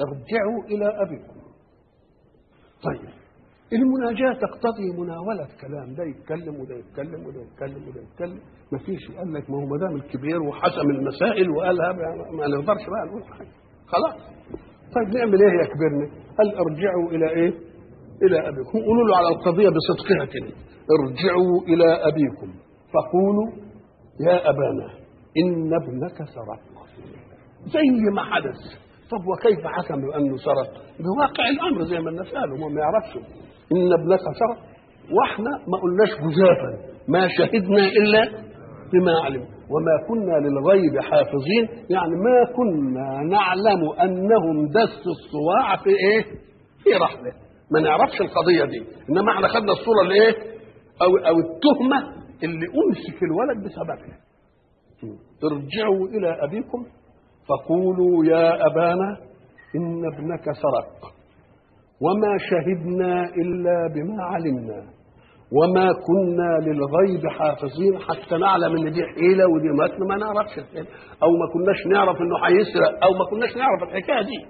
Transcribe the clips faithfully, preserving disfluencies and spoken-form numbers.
ارجعوا إلى أبيكم. طيب المناجاة تقتضي مناولة كلام، ده يتكلم وده يتكلم وده يتكلم وده يتكلم، ما فيش قال لك ما هو ما دام الكبير وحسم المسائل وقالها ما نقدرش بقى نقول حاجة خلاص. طيب نعمل ايه يا كبرنا؟ قال ارجعوا الى ايه؟ الى ابيكم. قولوا له على القضية بصدقها كده، ارجعوا الى ابيكم فقولوا يا ابانا ان ابنك سرق، زي ما حدث. طب وكيف حكم بانه سرق؟ بواقع الامر زي ما الناس قالوا، هم ما يعرفش ان ابنك سرق، واحنا ما قلناش جزافا، ما شهدنا الا بما علم وما كنا للغيب حافظين، يعني ما كنا نعلم انهم دسوا الصواع في ايه؟ في رحله، ما نعرفش القضيه دي، انما احنا خدنا الصوره اللي ايه؟ او او التهمه اللي امسك الولد بسببها. ارجعوا الى ابيكم فقولوا يا ابانا ان ابنك سرق وما شهدنا الا بما علمنا وما كنا للغيب حافظين، حتى نعلم ان دي حيله ودي مكر ما نعرفش الحيله، او ما كناش نعرف انه هيسرق، او ما كناش نعرف الحكايه دي.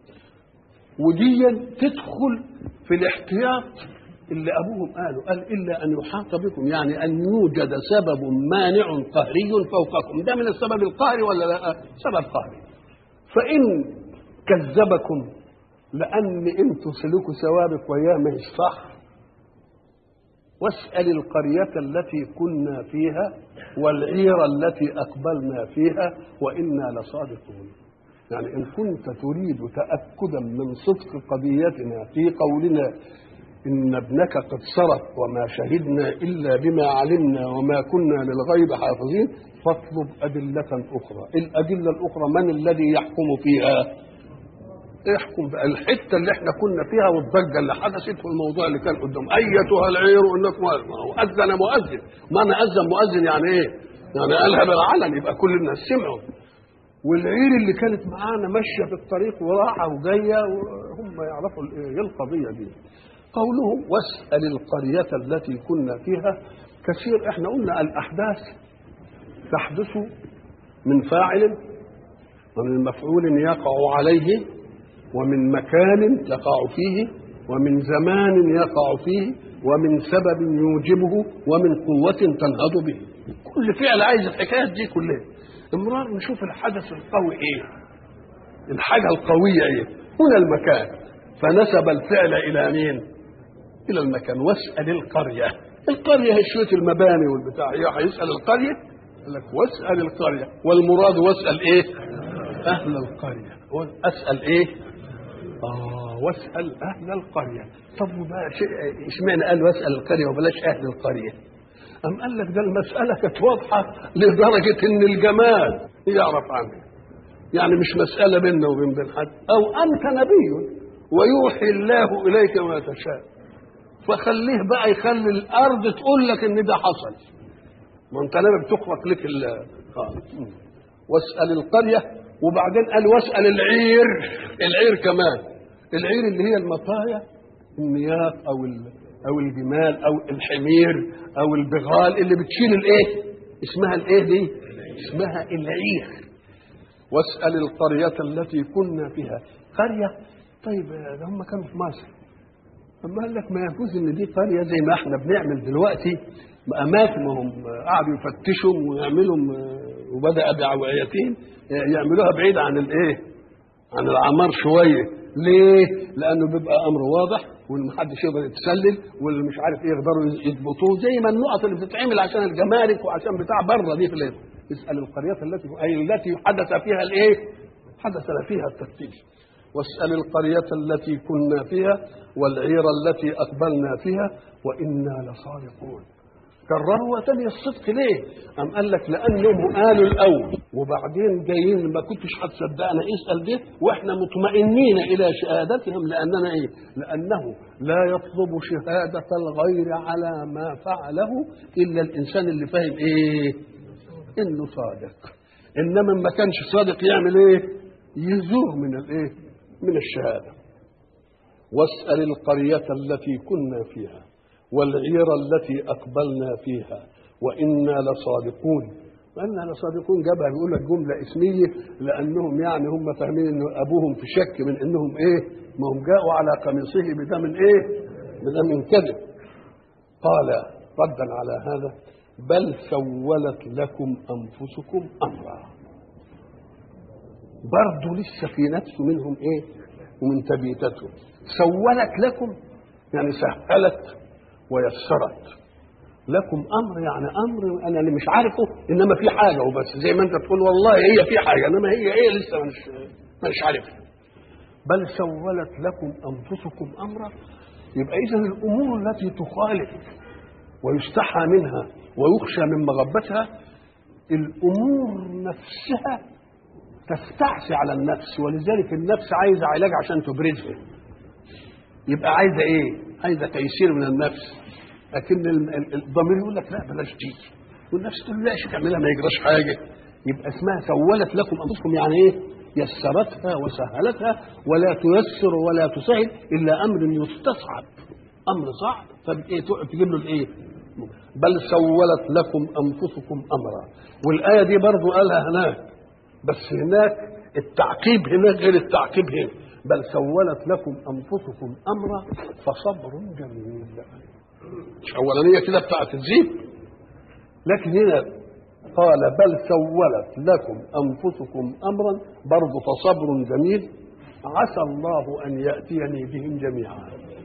ودي تدخل في الاحتياط اللي ابوهم قالوا، قال الا ان يحاط بكم، يعني ان يوجد سبب مانع قهري فوقكم. ده من السبب القهري ولا لا؟ سبب قهري. فان كذبكم لان انتم سلوكوا ثوابك وياه مش صح، واسأل القرية التي كنا فيها والعير التي أقبلنا فيها وإنا لصادقون. يعني إن كنت تريد تأكدا من صدق قضيتنا في قولنا إن ابنك قد سرق وما شهدنا إلا بما علمنا وما كنا للغيب حافظين، فاطلب أدلة أخرى. الأدلة الأخرى من الذي يحكم فيها؟ احكم بقى الحته اللي احنا كنا فيها والضجه اللي حدثت والموضوع اللي كان قدام. ايتها العير انكم اذن مؤذن، ما انا اذن مؤذن يعني ايه؟ يعني قالها بالعلن يبقى كل الناس سمعوا. والعير اللي كانت معانا ماشيه في الطريق وراحه وجايه وهم يعرفوا ايه القضيه دي. قوله واسال القريه التي كنا فيها كثير، احنا قلنا الاحداث تحدث من فاعل ومن مفعول يقع عليه ومن مكان يقع فيه ومن زمان يقع فيه ومن سبب يوجبه ومن قوة تنهض به. كل فعل عايز الحكايات دي كلها. امرار نشوف الحدث القوي ايه، الحاجة القوية ايه. هنا المكان، فنسب الفعل الى مين؟ الى المكان. واسأل القرية، القرية هي شوية المباني والبتاع، هي هيسأل القرية قال لك واسأل القرية، والمراد واسأل ايه؟ اهل القرية. اسأل ايه؟ آه واسأل أهل القرية. طب بقى اشمعنى قال واسأل القرية وبلاش أهل القرية؟ أم قال لك ده المسألة كانت واضحة لدرجة إن الجمال يعرف عنها، يعني مش مسألة بيننا وبين بين حد. أو أنت نبي ويوحي الله إليك ما تشاء، فخليه بقى يخلي الأرض تقول لك إن ده حصل، ما أنت نبي بتخلق لك ال آه. واسأل القرية. وبعدين قال واسأل العير، العير كمان، العير اللي هي المطايا، المياه او او الجمال او الحمير او البغال اللي بتشيل الايه؟ اسمها الايه دي؟ اسمها العير. واسأل القرية التي كنا فيها. قرية، طيب ده هم كانوا في مصر، اما قال لك ما يجوز ان دي قرية زي ما احنا بنعمل دلوقتي اماكنهم قعدوا يفتشوا ويعملوا وبدأ بعوعيتين يعملوها بعيد عن الايه؟ عن العمار شويه. ليه؟ لانه بيبقى امر واضح والمحدش يقدر يتسلل واللي مش عارف ايه يقدروا يضبطوه، زي ما النقط اللي بتتعمل عشان الجمارك وعشان بتاع بره دي في الايه؟ اسال القريه التي اي التي حدث فيها الايه؟ حدث فيها التفتيش. واسال القريه التي كنا فيها والعير التي اقبلنا فيها وانا لصادقون. كرروا تاني الصدق ليه؟ أم قال لك لأنهم قالوا الأول وبعدين جايين ما كنتش هتصدقنا اسأل ده، وإحنا مطمئنين إلى شهادتهم. لأننا إيه؟ لأنه لا يطلب شهادة الغير على ما فعله إلا الإنسان اللي فاهم إيه؟ إنه صادق. إنما ما كانش صادق يعمل إيه؟ يزوغ من الإيه؟ من الشهادة. واسأل القرية التي كنا فيها والعير التي أقبلنا فيها وإنا لصادقون. وإنا لصادقون جابها بيقول لك جملة اسمية لأنهم يعني هم فاهمين إن أبوهم في شك من إنهم إيه ما هم جاءوا على قميصه بدم إيه بدم كذب. قال ردا على هذا بل سولت لكم أنفسكم أمرا. برضو لسه في نفس منهم إيه ومن تبيتتهم. سولت لكم يعني سهلت ويسرت لكم امر يعني امر انا اللي مش عارفه انما في حاجه وبس زي ما انت تقول والله هي في حاجه انما هي ايه لسه مش مش عارفها. بل سولت لكم انفسكم امرا. يبقى اذا الامور التي تخالف ويستحى منها ويخشى من مغبتها الامور نفسها تستعصي على النفس ولذلك النفس عايزه علاج عشان تبرزها. يبقى عايزه ايه؟ عايزه تيسير من النفس. لكن الضمير يقول لك لا بلاش دي والنفس تقول لا شيء تعملها ما يجراش حاجه. يبقى اسمها سولت لكم انفسكم يعني ايه؟ يسرتها وسهلتها ولا تيسر ولا تسهل الا امر يستصعب امر صعب فايه تجيب له الايه؟ بل سولت لكم انفسكم امرا. والايه دي برضو قالها هناك بس هناك التعقيب هناك غير التعقيب هنا. بل سولت لكم انفسكم امرا فصبر جميل. مش اولانيه كده بتاعت الزيت لكن هنا قال بل سولت لكم انفسكم امرا برضه فصبر جميل عسى الله ان ياتيني بهم جميعا.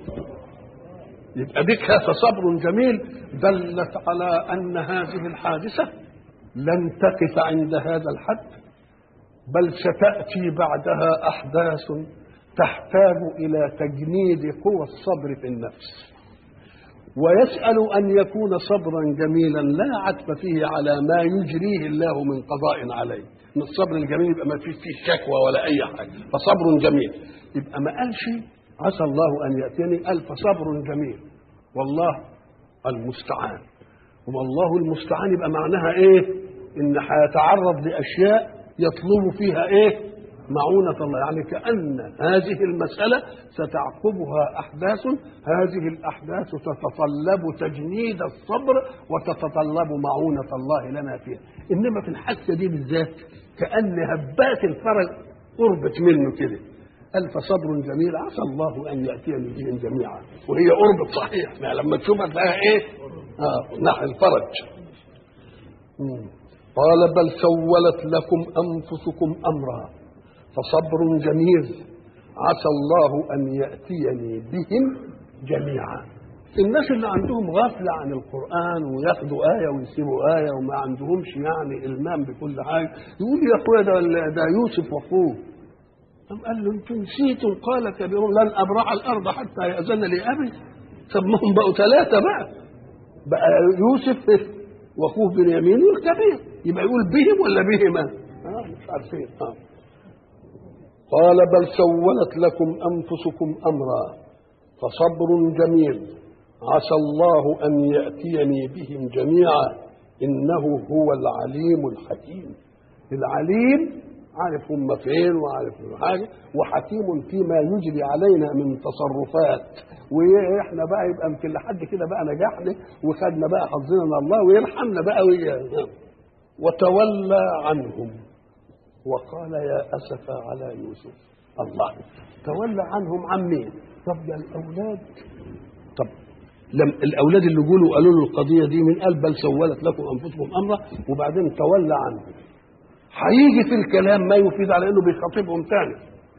يبقى بك فصبر جميل دلت على ان هذه الحادثه لن تقف عند هذا الحد بل ستاتي بعدها احداث تحتاج الى تجنيد قوى الصبر في النفس. ويسأل أن يكون صبرا جميلا لا عتب فيه على ما يجريه الله من قضاء عليه. من الصبر الجميل يبقى ما فيش فيه شكوى ولا أي حاجة فصبر جميل. يبقى ما قالش عسى الله أن يأتيني قال فصبر جميل والله المستعان. والله المستعان يبقى معناها إيه؟ إن هيتعرض لأشياء يطلب فيها إيه؟ معونة الله. يعني كأن هذه المسألة ستعقبها أحداث هذه الأحداث تتطلب تجنيد الصبر وتتطلب معونة الله لنا فيها. إنما في الحادثة دي بالذات كأن هبات الفرج قربت منه كده قال فصبر جميل عسى الله أن يأتيني بهم جميعا. وهي قربت صحيح يعني لما تشوفها تلاقيها إيه؟ آه نحو الفرج. مم. قال بل سولت لكم أنفسكم أمرا فصبر جميل عسى الله أن يأتيني بهم جميعا. الناس اللي عندهم غفلة عن القرآن وياخدوا آية ويسيبوا آية وما عندهمش يعني إلمام بكل حاجة يقول يا أخويا ده, ده يوسف وأخوه. قام قال له أنتم نسيتم قال كبيرهم لن أبرح الأرض حتى يأذن لي أبي. سمهم بقوا ثلاثة بقى بقى يوسف وأخوه بنيامين والكبير يبقى يقول بهم ولا بهما؟ آه مش عارفين. آه قال بل سولت لكم أنفسكم أمرا فصبر جميل عسى الله أن يأتيني بهم جميعا إنه هو العليم الحكيم. العليم عارف هم فين وعارف حاجة وحكيم فيما يجري علينا من تصرفات. وإحنا بقى يبقى يمكن لحد كده بقى نجحنا وخدنا بقى حظنا من الله ويرحمنا بقى ويا. وتولى عنهم وقال يا أسف على يوسف. الله تولى عنهم عن مين؟ طب ده الأولاد. طب لم الأولاد اللي قالوا قالوا له القضية دي من قال بل سولت لكم أنفسكم أمرا وبعدين تولى عنهم. هيجي في الكلام ما يفيد على إنه بيخاطبهم تاني.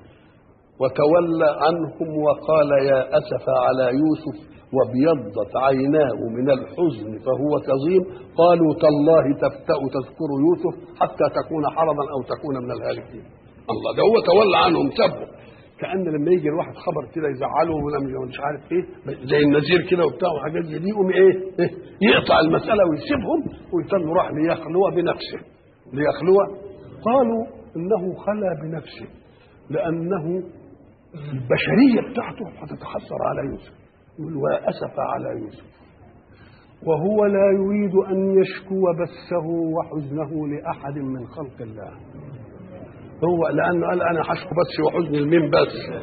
وتولى عنهم وقال يا أسف على يوسف وابيضت عيناه من الحزن فهو كظيم قالوا تالله تفتأ تذكر يوسف حتى تكون حرضا أو تكون من الهالكين. الله ده هو تولى عنهم سبه. كأن لما يجي الواحد خبر كده يزعله ولا مش عارف ايه زي النذير كده وبتاع وحاجات زي دي يقوم ايه يقطع المسألة ويسيبهم ويتم راح ليخلو بنفسه ليخلو. قالوا انه خلى بنفسه لأنه البشرية بتاعته هتتحسر على يوسف. يقول وأسف على يوسف وهو لا يريد أن يشكو بثه وحزنه لأحد من خلق الله. هو لأنه قال أنا هشكو بثي وحزني لمين بس.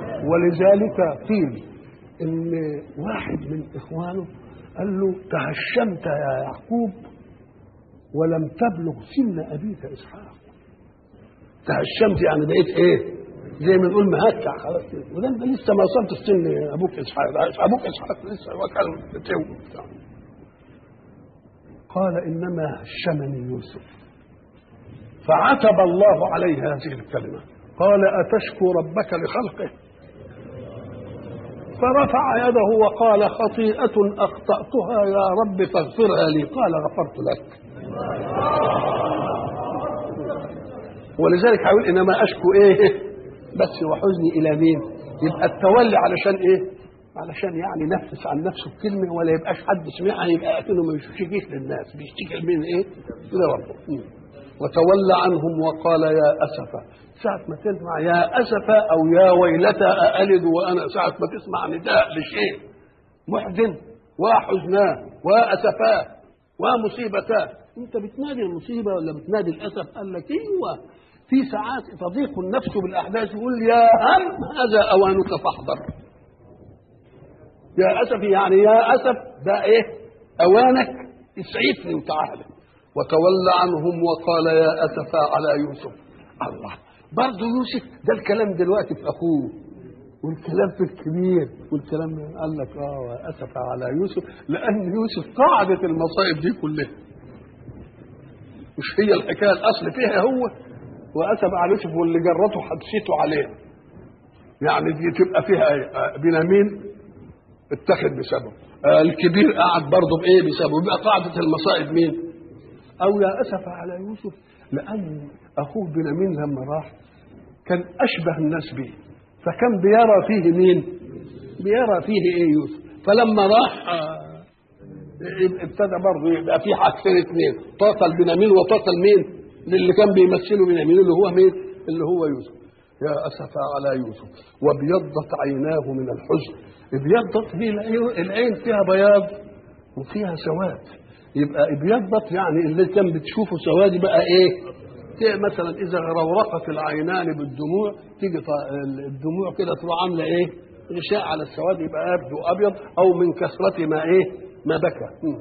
ولذلك قيل إن واحد من إخوانه قال له تهشمت يا يعقوب ولم تبلغ سن ابيك اسحاق. تهشمت يعني بقيت ايه؟ زي ما نقول مهكع خلاص كده، وده انت لسه ما وصلتش سن ابوك اسحاق، ابوك اسحاق لسه وكان بتاع. قال انما هشمني يوسف، فعتب الله عليه هذه الكلمه، قال اتشكو ربك لخلقه؟ فرفع يده وقال خطيئة أخطأتها يا رب فاغفرها لي، قال غفرت لك. ولذلك هقول انما اشكو ايه بس وحزني الى مين؟ يبقى التولي علشان ايه؟ علشان يعني نفس عن نفسه بكلمه ولا يبقاش حد سمعها، يبقى اكنه ما بيشتكيش للناس، بيشتكي لمين ايه؟ لربه. وتولى عنهم وقال يا اسفا، ساعة ما تسمع يا اسفا او يا ويلتى أألد وانا، ساعة ما تسمع نداء لشيء محزن وحزناه واسفاه ومصيبتاه، انت بتنادي المصيبه ولا بتنادي الاسف؟ قال لك ايوه، في ساعات تضيق النفس بالاحداث يقول يا هم هذا اوانك فاحضر. يا اسف يعني يا اسف ده ايه؟ اوانك اسعفني وتعالى. وتولى عنهم وقال يا اسفا على يوسف. الله، برضه يوسف ده الكلام دلوقتي في اخوه والكلام في الكبير والكلام، قال لك اه اسف على يوسف، لان يوسف قاعده المصائب دي كلها، مش هي الحكايه الاصل فيها هو واسف على يوسف واللي جرته حدثته عليه، يعني دي تبقى فيها بنيامين اتخذ بسببه، الكبير قعد برضه بايه؟ بسببه، يبقى قاعده المصائب مين؟ او يا اسف على يوسف، لان اخوه بنيامين لما راح كان اشبه الناس به، فكان بيرى فيه مين؟ بيرى فيه ايه؟ يوسف. فلما راح ابتدى برضه يبقى في حاجتين اثنين، طاقه لبنيامين وطاقه لمين؟ للي كان بيمثله بنيامين اللي هو مين؟ اللي هو يوسف. يا اسفا على يوسف وابيضت عيناه من الحزن. ابيضت هي العين فيها بياض وفيها سواد، يبقى ابيضت يعني اللي كان بتشوفه سواد بقى ايه؟ مثلا اذا رورقت العينان بالدموع تيجي الدموع كده تبقى عامله ايه؟ غشاء على السواد، يبقى يبدو ابيض، او من كثره ما ايه؟ ما بكى.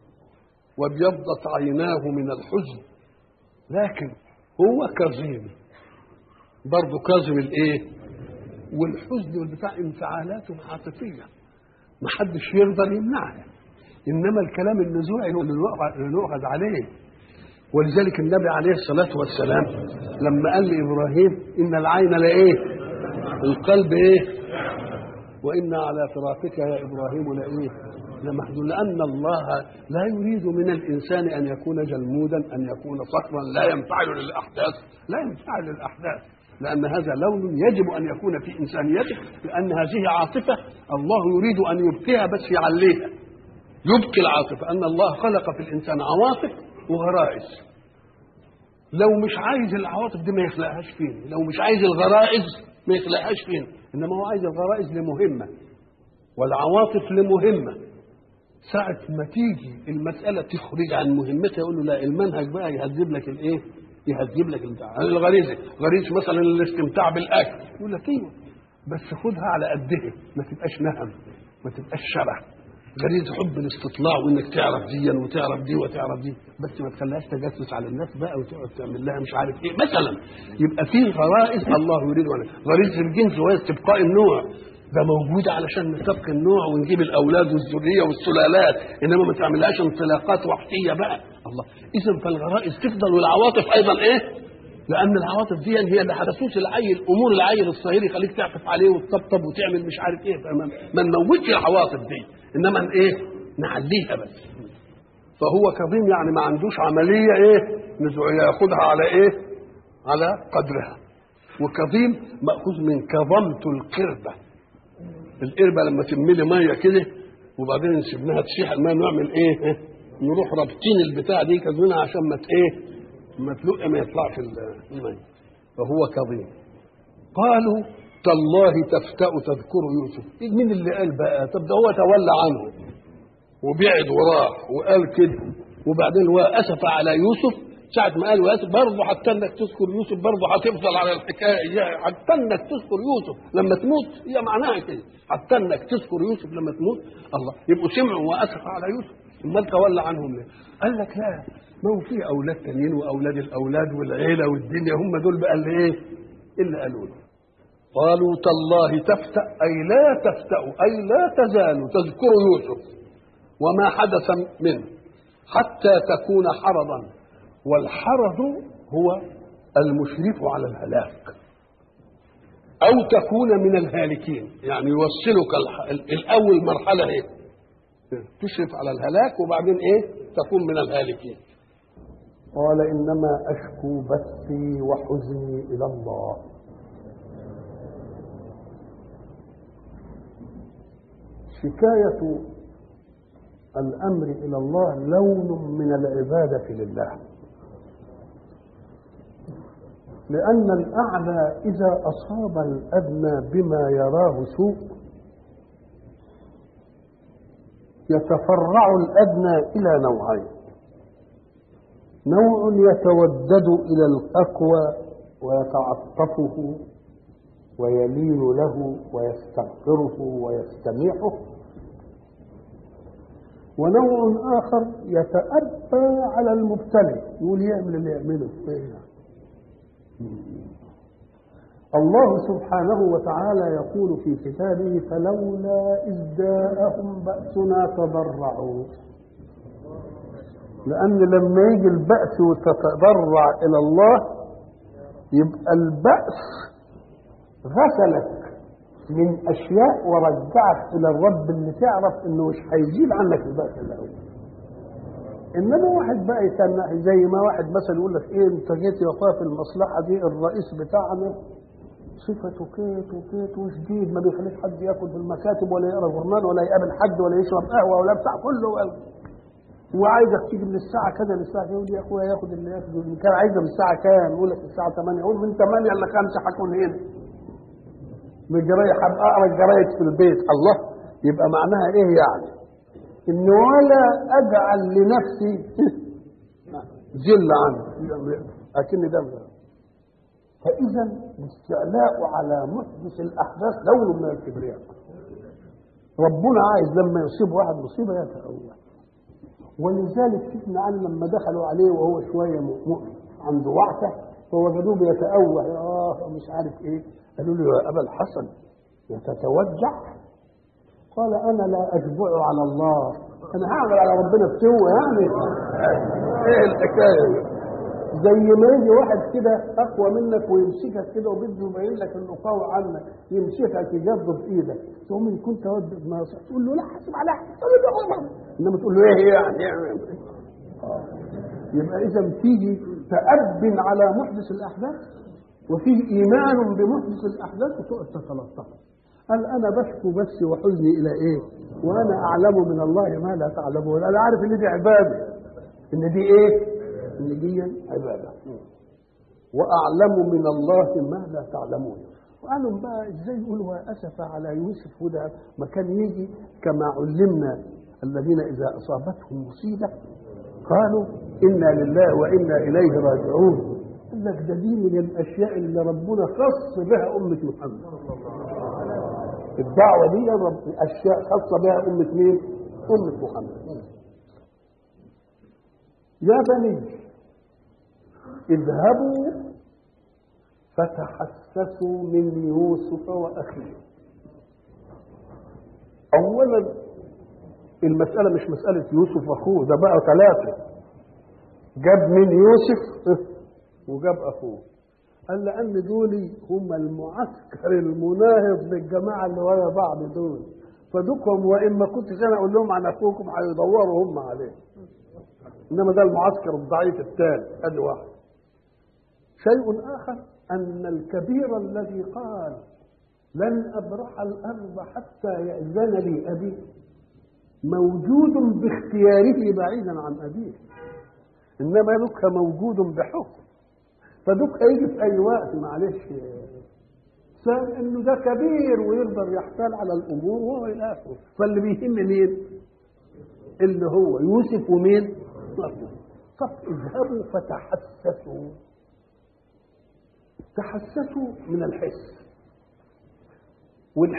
وابيضت عيناه من الحزن، لكن هو كظيم برضه، كاظم الايه؟ والحزن والبتاع انفعالات عاطفيه ما حدش يقدر يمنعها، انما الكلام النزوعي هو اللي نؤخذ عليه. ولذلك النبي عليه الصلاه والسلام لما قال لابراهيم ان العين لايه؟ القلب ايه؟ وان على فراقك يا ابراهيم لايه؟ لمحزون، لان الله لا يريد من الانسان ان يكون جلمودا، ان يكون صخرا لا ينفعل للاحداث، لا ينفعل للاحداث، لان هذا لون يجب ان يكون في انسانيته، لان هذه عاطفه الله يريد ان يبقيها بس يعليها، يبقي العاطفه، ان الله خلق في الانسان عواطف وغرائز. لو مش عايز العواطف دي ما يخلقهاش فين، لو مش عايز الغرائز ما يخلقهاش فين، انما هو عايز الغرائز لمهمه والعواطف لمهمه. ساعة ما تيجي المسألة تخرج عن مهمتها يقول له لا، المنهج بقى يهذب لك الايه؟ يهذب لك البتاع. الغريزة، غريزة مثلا الاستمتاع بالاكل، يقول لك ايوه بس خدها على قدها، ما تبقاش نهم، ما تبقاش شبع. غريزة حب الاستطلاع وانك تعرف دي وتعرف دي وتعرف دي، بس ما تخليهاش تجسس على الناس بقى وتقعد تعمل لها مش عارف ايه مثلا. يبقى في غرائز الله يريد عنها. غريزة الجنس وهي استبقاء النوع، ده موجودة علشان نستبقي النوع ونجيب الأولاد والذرية والسلالات، إنما ما تعملهاش انطلاقات وحشية بقى. الله، إذا فالغرائز تفضل والعواطف أيضا إيه؟ لأن العواطف دي هي اللي حدثوش العيل، أمور العيل الصغير يخليك تعطف عليه وتطبطب وتعمل مش عارف إيه، ما نموتش العواطف دي، إنما إيه؟ نعليها بس. فهو كظيم يعني ما عندوش عملية إيه؟ نزوعية، ياخدها على إيه؟ على قدرها. وكظيم مأخوذ من كظمت القربة، القربة لما تملي ميه كده وبعدين نسيبناها تسيح الميه نعمل ايه؟ نروح رابطين البتاع دي كذبنا عشان ما ايه؟ ما تلق ما يطلعش الميه. فهو كظيم. قالوا تالله تفتأ تذكر يوسف. إيه مين اللي قال بقى؟ طب ده هو تولى عنه وبعد وراح وقال كده، وبعدين هو اسف على يوسف. ساعة ما قال واسف برضه حتى انك تذكر يوسف، برضه هتفضل على الحكايه، حتى انك تذكر يوسف لما تموت، هي معناها كده، حتى انك تذكر يوسف لما تموت. الله، يبقوا سمعوا واسف على يوسف، امال تولى عنهم ليه؟ قال لك لا، ما هو في اولاد تانيين واولاد الاولاد والعيله والدنيا، هم دول بقى اللي ايه اللي قالوا له. قالوا تالله تفتأ اي لا تفتأوا اي لا تزالوا تذكروا يوسف وما حدث منه حتى تكون حرضا، والحرض هو المشرف على الهلاك او تكون من الهالكين، يعني يوصلك الاول مرحله ايه تشرف على الهلاك وبعدين ايه تكون من الهالكين. قال انما اشكو بثي وحزني الى الله. شكايه الامر الى الله لون من العباده لله، لأن الأعلى إذا أصاب الأدنى بما يراه سوء يتفرع الأدنى إلى نوعين: نوع يتودد إلى الأقوى ويتعطفه ويلين له ويستغفره ويستميحه، ونوع آخر يتأبى على المبتلي، يقول يعمل اللي يعمله إيه. الله سبحانه وتعالى يقول في كتابه: فلولا إذ جاءهم بأسنا تضرعوا. لأن لما يجي البأس وتتضرع إلى الله يبقى البأس غسلك من أشياء ورجعك إلى الرب اللي تعرف إنه مش هيزيل عنك البأس الأول. انما واحد بقى يتنح زي ما واحد مثلا يقول لك ايه انت جيت يا اخويا في المصلحه دي الرئيس بتاعنا صفته كيت وكيت وشديد، ما بيخليش حد ياكل في المكاتب ولا يقرا جورنال ولا يقابل حد ولا يشرب قهوه ولا بتاع كله، وعايزك تيجي من الساعه كذا للساعه كذا. يقول يا اخويا ياخد اللي ياخده، ان كان عايزه من الساعه كام يقول لك الساعه ثمانية، يقول من ثمانية الا خمسة هكون هنا من الجرايد، هبقى اقرا الجرايد في البيت. الله، يبقى معناها ايه يعني؟ إن ولا أجعل لنفسي ذل عنه، لكن ده مجرد. فإذا الاستعلاء على محدث الأحداث لون من الكبرياء. ربنا عايز لما يصيب واحد مصيبة يتأوه، ولذلك سيدنا علي لما دخلوا عليه وهو شوية عنده وعكة فوجدوه بيتأوه، آه مش عارف إيه، قالوا له يا أبا الحسن يتتوجع؟ قال انا لا اجبع على الله، انا هعمل على ربنا بسوء يعني. ايه الحكايه؟ زي ما يجي واحد كده اقوى منك ويمسكك كده وبده يبين لك انه قوي عنك، يمسكك يجذب بايدك، تقوم ان كنت ود ما تقول له لا حاسب على حسب، انما تقول له ايه يعني؟ يبقى اذا فيه تأب على محدث الاحداث وفيه ايمان بمحدث الاحداث وتقعد تتلطف. قال انا بشكو بس وحزني الى ايه؟ وانا اعلم من الله ما لا تعلمون. انا عارف ان دي عباده، ان دي ايه؟ ان دي عباده، واعلم من الله ما لا تعلمون. وقالوا بقى ازاي يقولوا اسف على يوسف؟ وده ما كان يجي كما علمنا الذين اذا اصابتهم مصيبه قالوا انا لله وانا اليه راجعون. قال لك ده دي من الاشياء اللي ربنا خص بها امه محمد. الدعوة دي أشياء خاصة بها أمة مين؟ أمة محمد. يا بني اذهبوا فتحسسوا من يوسف وأخيه. أولا المسألة مش مسألة يوسف وأخوه، ده بقى ثلاثة، جاب من يوسف وجاب أخوه. قال لأن دول هم المعسكر المناهض للجماعة اللي ورا بعض دول، فدوكم وإن ما كنتش أنا أقول لهم عن أخوكم هيدوروا هم عليه. إنما ده المعسكر الضعيف الثالث. أدي واحد. شيء آخر أن الكبير الذي قال لن أبرح الأرض حتى يأذن لي أبي موجود باختياره بعيدا عن أبيه، إنما دوك موجود بحكم، فدوك هيجي في اي وقت معلش سام انه ده كبير ويقدر يحتال على الامور وهو الى اخره. فاللي بيهم مين؟ اللي هو يوسف ومين؟ طب اذهبوا فتحسسوا. تحسسوا من الحس،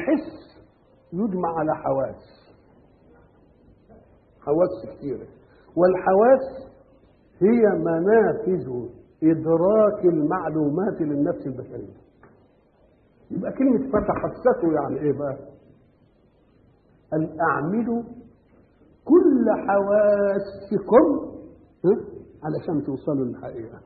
والحس يجمع على حواس، حواس كثيره، والحواس هي منافذ إدراك المعلومات للنفس البشرية. يبقى كلمة فتحسسوا يعني إيه بقى؟ أن أعملوا كل حواسكم علشان توصلوا للحقيقة.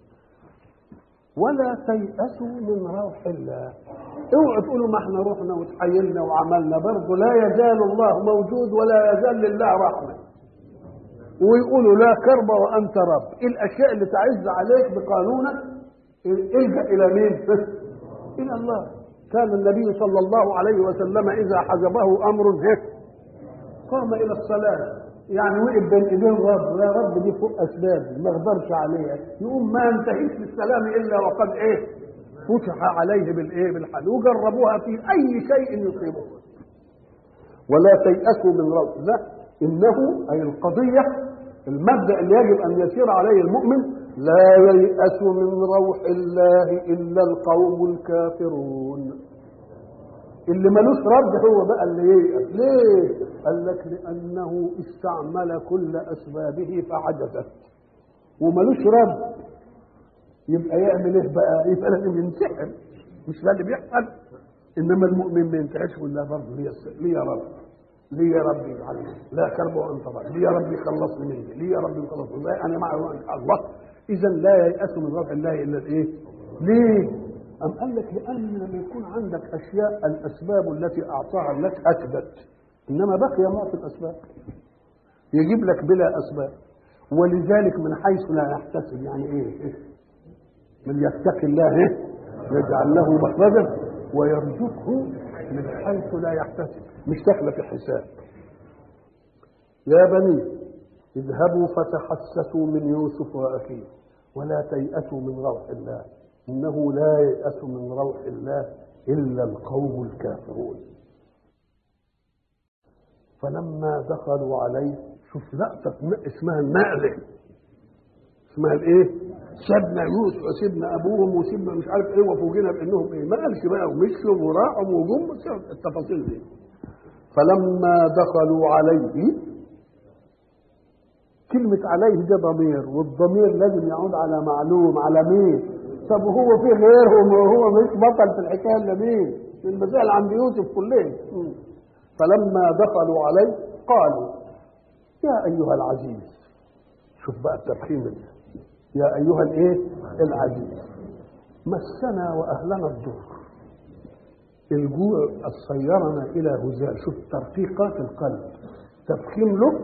ولا تيأسوا من روح الله. اوعوا تقولوا ما احنا رحنا وتحيلنا وعملنا، برضه لا يزال الله موجود ولا يزال لله رحمة. ويقولوا لا كرب وأنت رب. إيه الأشياء اللي تعز عليك بقانونك؟ الجأ إلى مين؟ إلى الله. كان النبي صلى الله عليه وسلم إذا حجبه أمر هيك قام إلى الصلاة، يعني وقف بين إيدين رب، يا رب دي فوق أسبابي ما أقدرش عليها، يقوم ما ينتهيش بالسلام إلا وقد إيه؟ فتح عليه بالإيه؟ بالحل. وجربوها في أي شيء يصيبه. ولا تيأسوا من روح الله إنه أي القضية المبدأ اللي يجب أن يسير عليه المؤمن، لا ييأس من روح الله إلا القوم الكافرون. اللي ملوش رد هو بقى اللي ييأس. ليه؟ قال لك لأنه استعمل كل أسبابه فعجزت وملوش رد. يبقى يعمل ايه بقى؟ يبقى لازم ينتحر. مش ده اللي بيحصل. إنما المؤمن ما ينتحرش ولا برضه ليه يا رب، ليه يا ربي يجعلني لا كرب وانت رب، ليه يا ربي خلصني مني، ليه يا ربي خلصني مني، انا مع الله. اذا لا ييأس من روح الله الا الايه؟ ليه؟ ام قال لك لان لما يكون عندك اشياء الاسباب التي اعطاها لك اكدت، انما بقي معطي الاسباب يجيب لك بلا اسباب. ولذلك من حيث لا يحتسب، يعني ايه؟ من يتقي الله يجعل له مخرجا ويرزقه من حيث لا يحتسب. مش داخله في حساب. يا بني اذهبوا فتحسسوا من يوسف واخيه ولا تيأسوا من روح الله انه لا ييأس من روح الله الا القوم الكافرون. فلما دخلوا عليه، شوف لقطه اسمها النقله، اسمها الايه؟ سيبنا يوسف وسيبنا ابوهم وسيبنا مش عارف ايه وفوجئنا بانهم ايه، ما قالش بقى ومشوا وراحوا وجم التفاصيل دي. فلما دخلوا عليه، كلمة عليه ده ضمير، والضمير لازم يعود على معلوم. على مين؟ طب هو في غيرهم وهو مش بطل في الحكاية إلا مين؟ المسائل عند يوسف كلهم. فلما دخلوا عليه قالوا يا أيها العزيز. شوف بقى التفخيم ده، يا أيها الإيه؟ العزيز مسنا وأهلنا الضر. الجوع صيرنا إلى هزال. شوف ترقيقات القلب، تفخيم له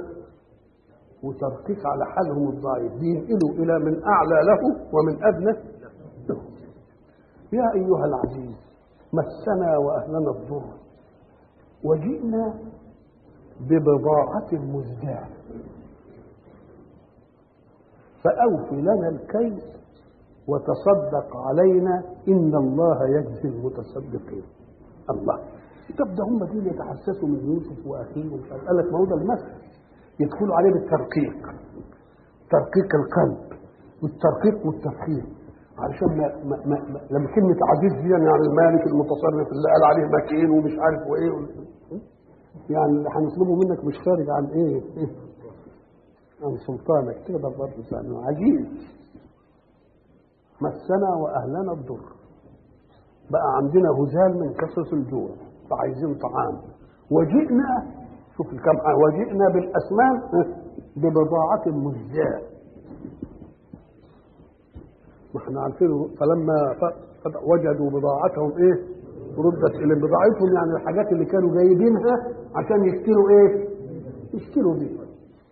وترقيق على حالهم الضعيف، بينقلوا إلى من أعلى له ومن أدنى له. يا أيها العزيز مسنا وأهلنا الضر وجئنا ببضاعة مزجاة فأوفي لنا الكيل وتصدق علينا إن الله يجزي المتصدقين. الله. طب ده هم دول يتحسسوا من يوسف وأخيه ومش عارف. قال لك ما هو ده المثل يدخلوا عليه بالترقيق، ترقيق القلب والترقيق والتفخيم، علشان ما, ما, ما, ما لما كلمة عزيز دي يعني المالك المتصرف اللي قال عليه مكين ومش عارف وايه، يعني اللي هنطلبه منك مش خارج عن ايه؟ عن سلطانك. تقدر برضه تسألني عزيز. مسنا واهلنا الضر، بقى عندنا هزال من كثرة الجوع فعايزين طعام. وجئنا، شوف الكم، وجئنا بالاسمان ببضاعة مزجاة. ما احنا عارفين فلما وجدوا بضاعتهم ايه؟ ردت الى بضاعتهم، يعني الحاجات اللي كانوا جايبينها عشان يشتروا ايه؟ يشتروا بيها.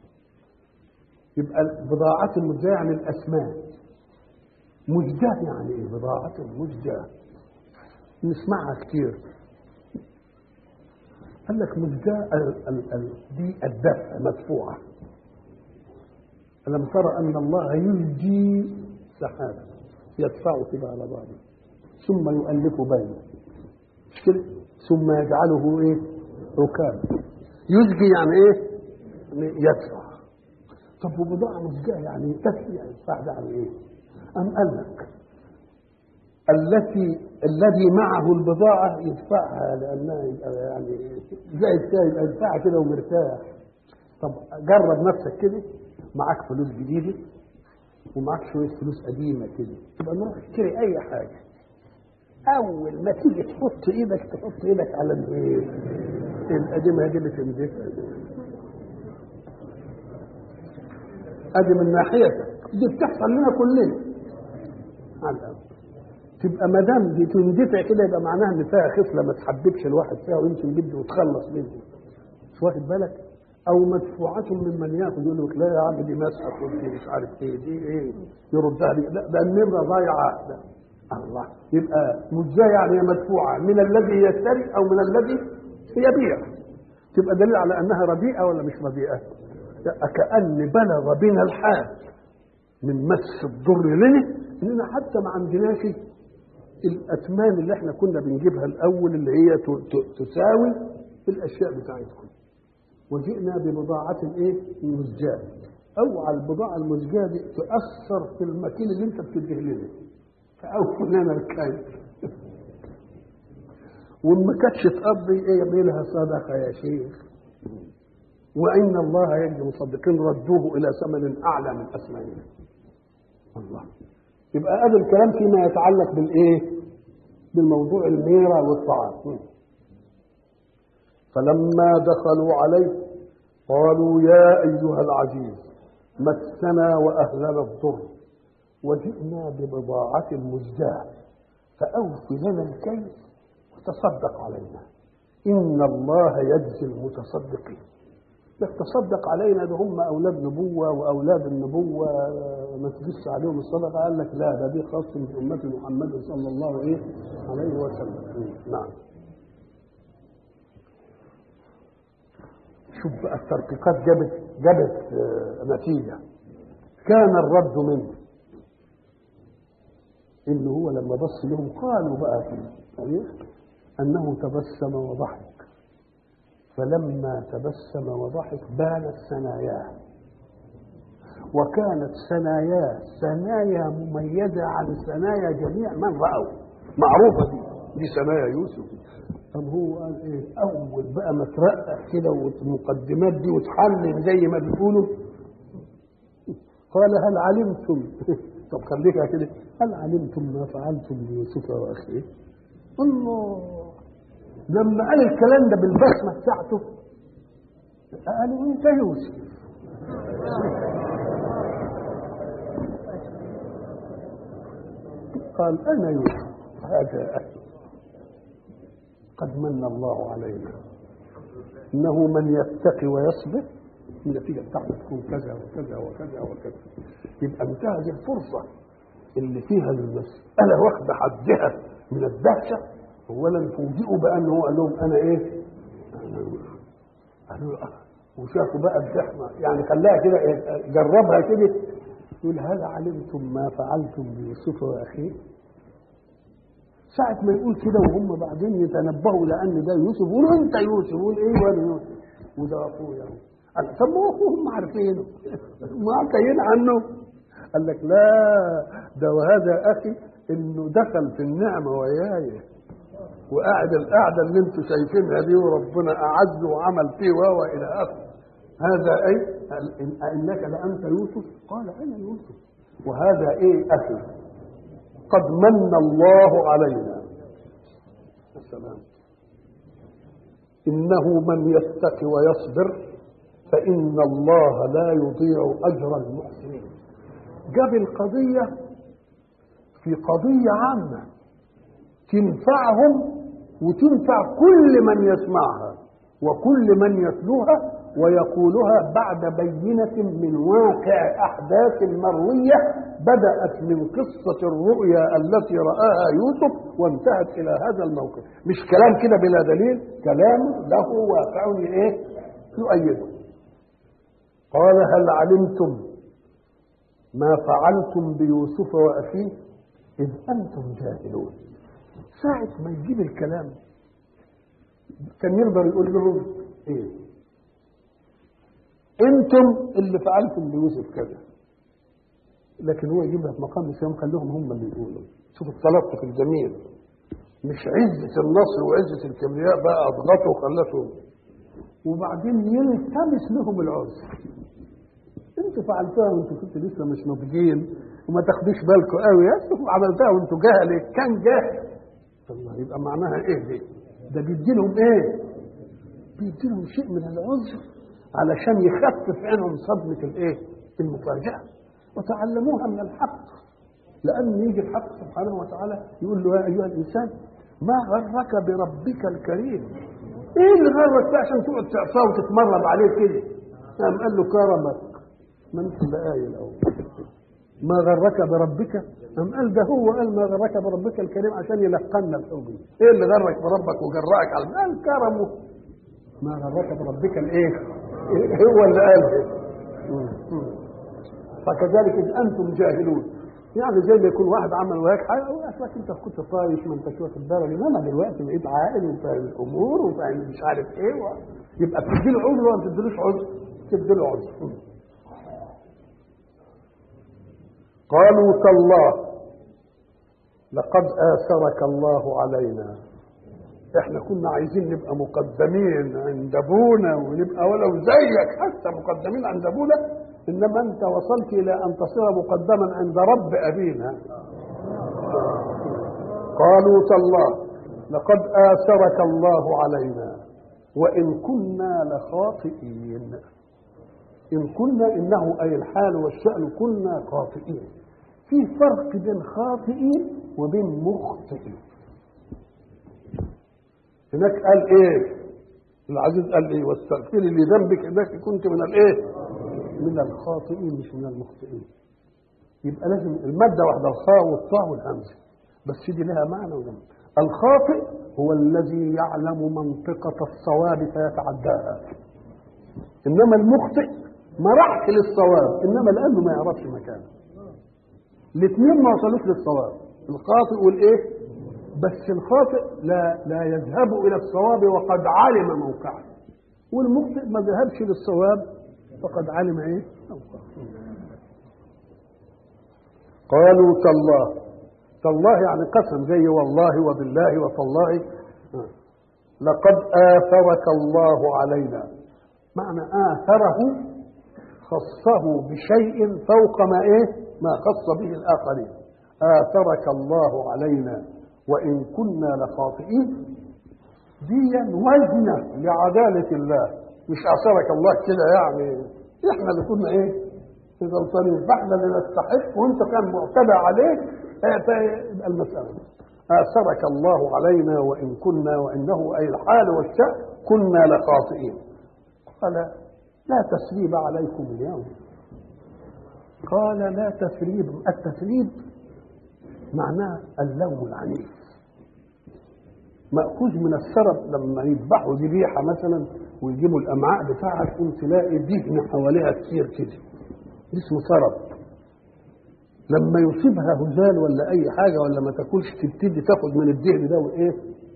يبقى بضاعة المزجاة يعني الاسمان. مزجاة يعني ايه؟ بضاعة مزجاة نسمعها كتير. قال لك مزجاة دي الدفع مدفوعة. ألم ترى أن الله يزجي سحابا يدفعه كده على بعضه ثم يؤلف بينه ثم يجعله ايه؟ ركاب. يزجي يعني ايه؟ يدفع. طب وبضاعة مزجاة يعني تدفع، يعني يدفع ده يعني ايه؟ أم قال لك التي الذي معه البضاعة يدفعها لأنها يعني زي التاني يبقى يدفعها كده ومرتاح. طب جرب نفسك كده، معاك فلوس جديده ومعاك شويه فلوس قديمه كده، تبقى نروح تشتري اي حاجه، اول ما تيجي تحط ايدك تحط ايدك على الايه القديمه دي اللي تمدفها. ادي من ناحيتك دي بتحصل لنا كلنا على الأول. تبقى ما دام دي تندفع كده يبقى معناها ان فيها خصله ما تحببش الواحد فيها ويمكن بده يتخلص منها، مش واخد بالك؟ او مدفوعه ممن ياخذ يقول لك لا يا عم دي مسحه ودي مش عارف ايه دي ايه يردها لي، لا ده النمره ضايعه. ده الله، يبقى مجزاه يعني هي مدفوعه من الذي يشتري او من الذي يبيع، تبقى دليل على انها رديئه ولا مش رديئه؟ كأن بلغ بنا الحال من مس الضر لنا اننا حتى ما عندناش الاثمان اللي احنا كنا بنجيبها الاول اللي هي تساوي الاشياء بتاعتكم، وجئنا ببضاعه ايه مزجاه. اوعى البضاعه المزجاه دي تاثر في المكين اللي انت بتديه لنا، فاوفوا لنا الكيل. وما كانتش تقضي ايه يبقى لها صدقه يا شيخ، وان الله يجزي المصدقين ردوه الى ثمن اعلى من اثمانه. الله، يبقى هذا الكلام فيما يتعلق بالايه بالموضوع الميرة والطعام. فلما دخلوا عليه قالوا يا ايها العزيز مسنا واهلنا الضر وجئنا ببضاعة مزجاة فأوف لنا الكيل وتصدق علينا إن الله يجزي المتصدقين. يتصدق علينا ده هم أولاد نبوة وأولاد النبوة ما تجيش عليهم الصدقة. قال لك لا، ده دي خاصة بأمة محمد صلى الله عليه وسلم. نعم. شوف بقى الترقيقات جابت جابت نتيجة. كان الرد منه إنه هو لما بص لهم قالوا بقى في التاريخ أنه تبسم وضحك، فلما تبسم وضحك بانت ثناياه، وكانت ثناياه ثنايا مميزة عن ثنايا جميع من رأوا، معروفة دي دي ثنايا يوسف. طب هو قال ايه؟ أول بقى ما ترقق كده والمقدمات دي وتحلل زي ما بيقولوا، قال هل علمتم طب خليكها كده، هل علمتم ما فعلتم بيوسف وأخيه؟ الله، لما قال الكلام ده بالبسمة بتاعته قالوا انت يوسف. قال انا يوسف هذا أخي قد من الله علينا انه من يتقي ويصبر النتيجة بتاعته تكون كذا وكذا وكذا وكذا. يبقى انتهز الفرصة اللي فيها المسألة واخدة حدها من الدهشة، اولا فوجئوا بانه قال لهم انا ايه؟ قالوا وشافوا بقى الزحمه، يعني خلاها كده جربها كده، يقول هل علمتم ما فعلتم بيوسف واخيه؟ ساعة ما يقول كده وهم بعدين يتنبهوا لان ده يوسف، يقولوا انت يوسف، يقول ايه وانا يوسف وده اخوه يعني. قال طب ما هم عارفينه ما عارفين عنه. قال لك لا، ده وهذا اخي انه دخل في النعمه وياي وقاعد القعده اللي انتم شايفينها دي وربنا اعز وعمل فيه واو الى اخره. هذا اي انك لانت يوسف؟ قال انا يوسف وهذا ايه اخي قد من الله علينا. السلام. انه من يتقي ويصبر فان الله لا يضيع اجر المحسنين. جاب القضيه في قضيه عامه تنفعهم وتنفع كل من يسمعها وكل من يتلوها ويقولها بعد بينة من واقع أحداث مروية بدأت من قصة الرؤيا التي رآها يوسف وانتهت إلى هذا الموقف. مش كلام كده بلا دليل، كلام له واقع إيه يؤيده. قال هل علمتم ما فعلتم بيوسف وأخيه إذ أنتم جاهلون. ساعة ما يجيب الكلام كان يقدر يقول لهم ايه؟ انتم اللي فعلتم بيوسف كذا، لكن هو يجيبها في مقام السلام خليهم هم اللي يقولوا. شوف التلطف الجميل، مش عزة النصر وعزة الكبرياء بقى اضغطوا وخلته وبعدين يلتمس لهم العذر. انتوا فعلتوها وانتوا كنتوا لسه مش ناضجين وما تاخدوش بالكم قوي، انتوا عملتوها وانتوا جهل، كان جاهل. الله، يبقى معناها ايه دي؟ ده بيدي لهم ايه؟ بيدي لهم شيء من العذر علشان يخفف عنهم صدمه الايه؟ المفاجاه. وتعلموها من الحق، لان يجي الحق سبحانه وتعالى يقول له يا ايها الانسان ما غرك بربك الكريم. ايه اللي غرك بقى عشان تقعد تعصاه وتتمرد عليه كده؟ قام قال له كرمك. ما انت الآية الأول ما غرك بربك، قام قال ده هو قال ما غرك بربك الكريم عشان يلقنا الحب. ايه اللي غرك بربك وجرأك على قال كرمه. ما غرك بربك الايه؟ هو اللي قال. فكذلك إذ انتم جاهلون، يعني زي ما يكون واحد عمل وياك حاجه ويقول لك انت كنت طايش ما انتش واخد بالك، انما دلوقتي بقيت عاقل وفاهم الامور وفاهم مش عارف ايه و... يبقى بتدي له عذر ولا ما بتديلوش عذر؟ تدي له عذر. قالوا تالله لقد آثرك الله علينا، احنا كنا عايزين نبقى مقدمين عند ابونا ونبقى ولو زيك حتى مقدمين عند ابونا، انما انت وصلت الى ان تصير مقدما عند رب ابينا. قالوا تالله لقد آثرك الله علينا وان كنا لخاطئين. ان كنا انه اي الحال والشأن كنا خاطئين. في فرق بين خاطئين وبين مخطئين. هناك قال ايه العزيز؟ قال ايه؟ واستغفري لذنبك انك كنت من الايه؟ من الخاطئين مش من المخطئين. يبقى لازم الماده واحده، الخاء والطاء والهمزه، بس دي لها معنى وجمع. الخاطئ هو الذي يعلم منطقه الصواب فيتعداها، انما المخطئ ما راحش للصواب انما لانه ما يعرفش مكانه. الاثنين ما وصلوش للصواب، الخاطئ والايه؟ بس الخاطئ لا لا يذهب الى الصواب وقد علم موقعه، والمخطئ ما ذهبش للصواب فقد علم ايه؟ موقعه. قالوا تالله، تالله يعني قسم زي والله وبالله وتالله. لقد آثرك الله علينا، معنى آثره خصه بشيء فوق ما ايه؟ ما خص به الآخرين. آثرك الله علينا وإن كنا لخاطئين، دي وزنة لعدالة الله، مش آثرك الله كده يعني احنا اللي كنا ايه؟ غلطانين، فاحنا اللي نستحق وانت كان معتدى عليك. فيبقى المسألة آثرك الله علينا وإن كنا، وإنه أي الحال والشأن كنا لخاطئين. قال لا تثريب عليكم اليوم. قال لا تثريب. التثريب معناه اللوم العنيف، مأخوذ من السرب. لما يذبحوا ذبيحة مثلا ويجيبوا الأمعاء بتاعها تقوم تلاقي دهن حواليها كتير كده، اسمه سرب. لما يصيبها هزال ولا أي حاجة ولا ما تاكلش تبتدي تاخد من الدهن ده وإيه.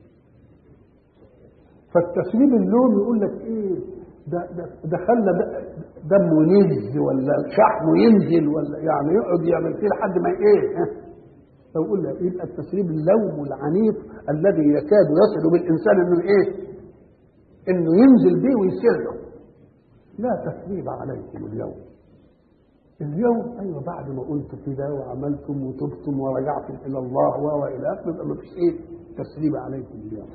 فالتثريب اللوم يقول لك إيه ده ده, ده خلى دمه ينزل ولا شحمه ينزل ولا يعني يقعد يعمل كده لحد ما إيه. فيقول لك يبقى التثريب اللوم العنيف الذي يكاد يصل بالإنسان إنه إيه؟ إنه ينزل به ويسير له. لا تثريب عليكم اليوم. اليوم أيوة بعد ما قلتوا كده وعملتم وتبتم ورجعتم إلى الله وإلى آخره يبقى ما فيش إيه؟ تثريب عليكم اليوم.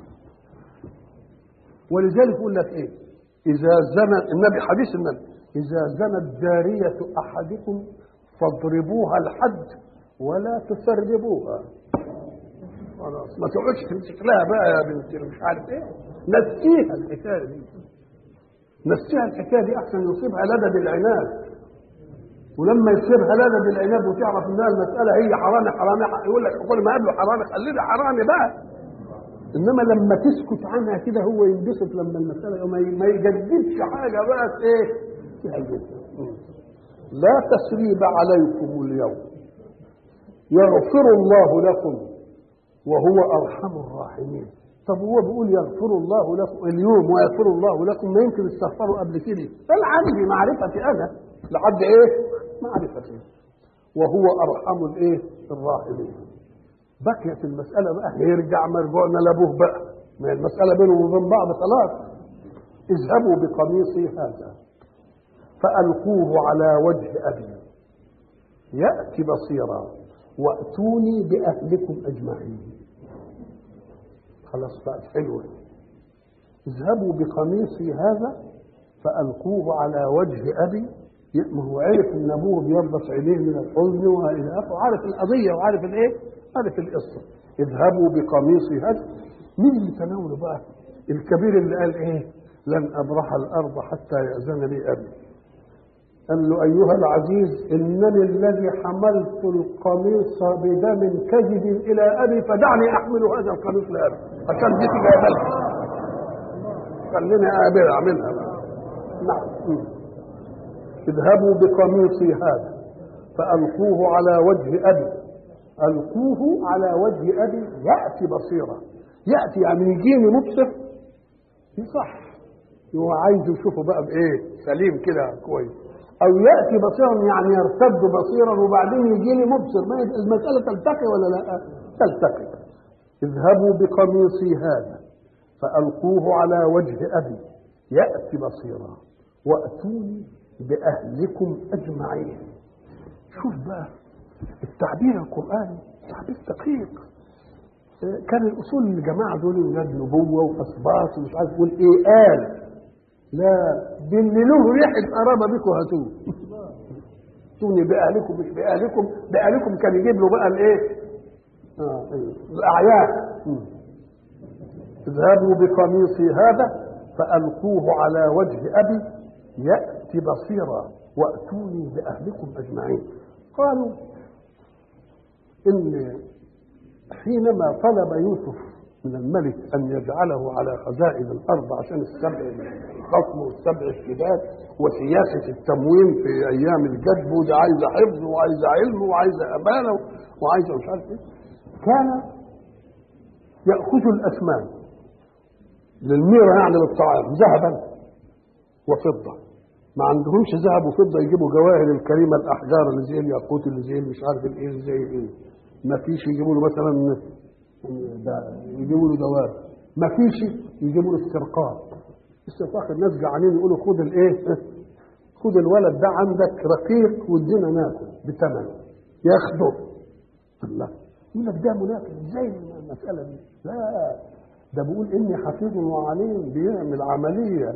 ولذلك يقول لك إيه؟ إذا زنى النبي، حديث النبي، إذا زنت جارية أحدكم فاضربوها الحد ولا تسربوها. خلاص ما تقعدش تمسك لها بقى يا بنتي مش عارف ايه، نسيها الحكايه دي، نسيها الحكايه دي احسن يصيبها لدد العناد. ولما يصيبها لدد العناد وتعرف انها المساله هي حرامي حرامي يقول لك كل ما قابله حرامي خلينا حرامي بقى. انما لما تسكت عنها كده هو ينبسط لما المساله ما يجددش حاجه بقى ايه فيها الجد. لا تسريب عليكم اليوم يغفر الله لكم وهو أرحم الراحمين. طب هو بيقول يغفر الله لكم اليوم ويغفر الله لكم، ما يمكن استغفروا قبل كده؟ بل عندي معرفتي أنا لحد إيه؟ معرفتي. وهو أرحم الإيه؟ الراحمين. بقيت المسألة بقى يرجع مرجوعنا لأبوه بقى، ما المسألة بينهم وبين بعض خلاص. اذهبوا بقميصي هذا فألقوه على وجه أبي يأتي بصيرا وأتوني بأهلكم أجمعين. خلاص بقت حلوة. اذهبوا بقميصي هذا فألقوه على وجه أبي. ما هو عارف ان ابوه بيربط عينيه من الحزن والى اخره، عارف القضيه وعارف الايه؟ عارف القصه. اذهبوا بقميصي هذا. مين اللي تناوله بقى؟ الكبير اللي قال ايه؟ لن ابرح الارض حتى ياذن لي ابي. قال له ايها العزيز انني الذي حملت القميص بدم كذب الى ابي فدعني احمل هذا القميص لابي عشان دي تيجي قابلها. خليني اقابلها اعملها بقى. نعم. اذهبوا بقميصي هذا فألقوه على وجه أبي. ألقوه على وجه أبي يأتي بصيرا. يأتي يعني يجيني مبصر يصح، هو عايز يشوفه بقى بإيه؟ سليم كده كويس. أو يأتي بصيرا يعني يرتد بصيرا وبعدين يجيني مبصر. ما المسألة تلتقي ولا لا؟ تلتقي. اذهبوا بقميصي هذا فألقوه على وجه أبي يأتي بصيرا وأتوني بأهلكم أجمعين. شوف بقى التعبير القرآني تعبير دقيق. كان الأصول الجماعة دول ولاد نبوة وأسباط ومش عارف يقول إيه قال لا باللي له ريحة قرابة بكم هاتوه. توني بأهلكم مش بأهلكم. بأهلكم كان يجيب له بقى الإيه؟ آه الأعيان. اذهبوا بقميصي هذا فألقوه على وجه أبي يأتي بصيرا وأتوني بأهلكم أجمعين. قالوا إن حينما طلب يوسف من الملك أن يجعله على خزائن الأرض عشان السبع الخصم والسبع الشداد وسياسة التموين في أيام الجدب، ودي عايزة حفظ وعايزة علم وعايزة أمانة وعايزة مش عارف إيه، كان يأخذ الأثمان للميرة يعني للطعام ذهبا وفضة. ما عندهمش ذهب وفضة يجيبوا جواهر الكريمة الأحجار اللي زي الياقوت اللي زي مش عارف الإيه اللي زي إيه. ما فيش يجيبوا له مثلا يجيبوا له دواب. ما فيش يجيبوا له استرقاق. استرقاق الناس جعانين يقولوا خد الإيه؟ خد الولد ده عندك رقيق وادينا ناكل بثمن. ياخده. الله. يقول لك ده منافق ازاي المسألة دي؟ لا ده بيقول إني حفيظ وعليم بيعمل عملية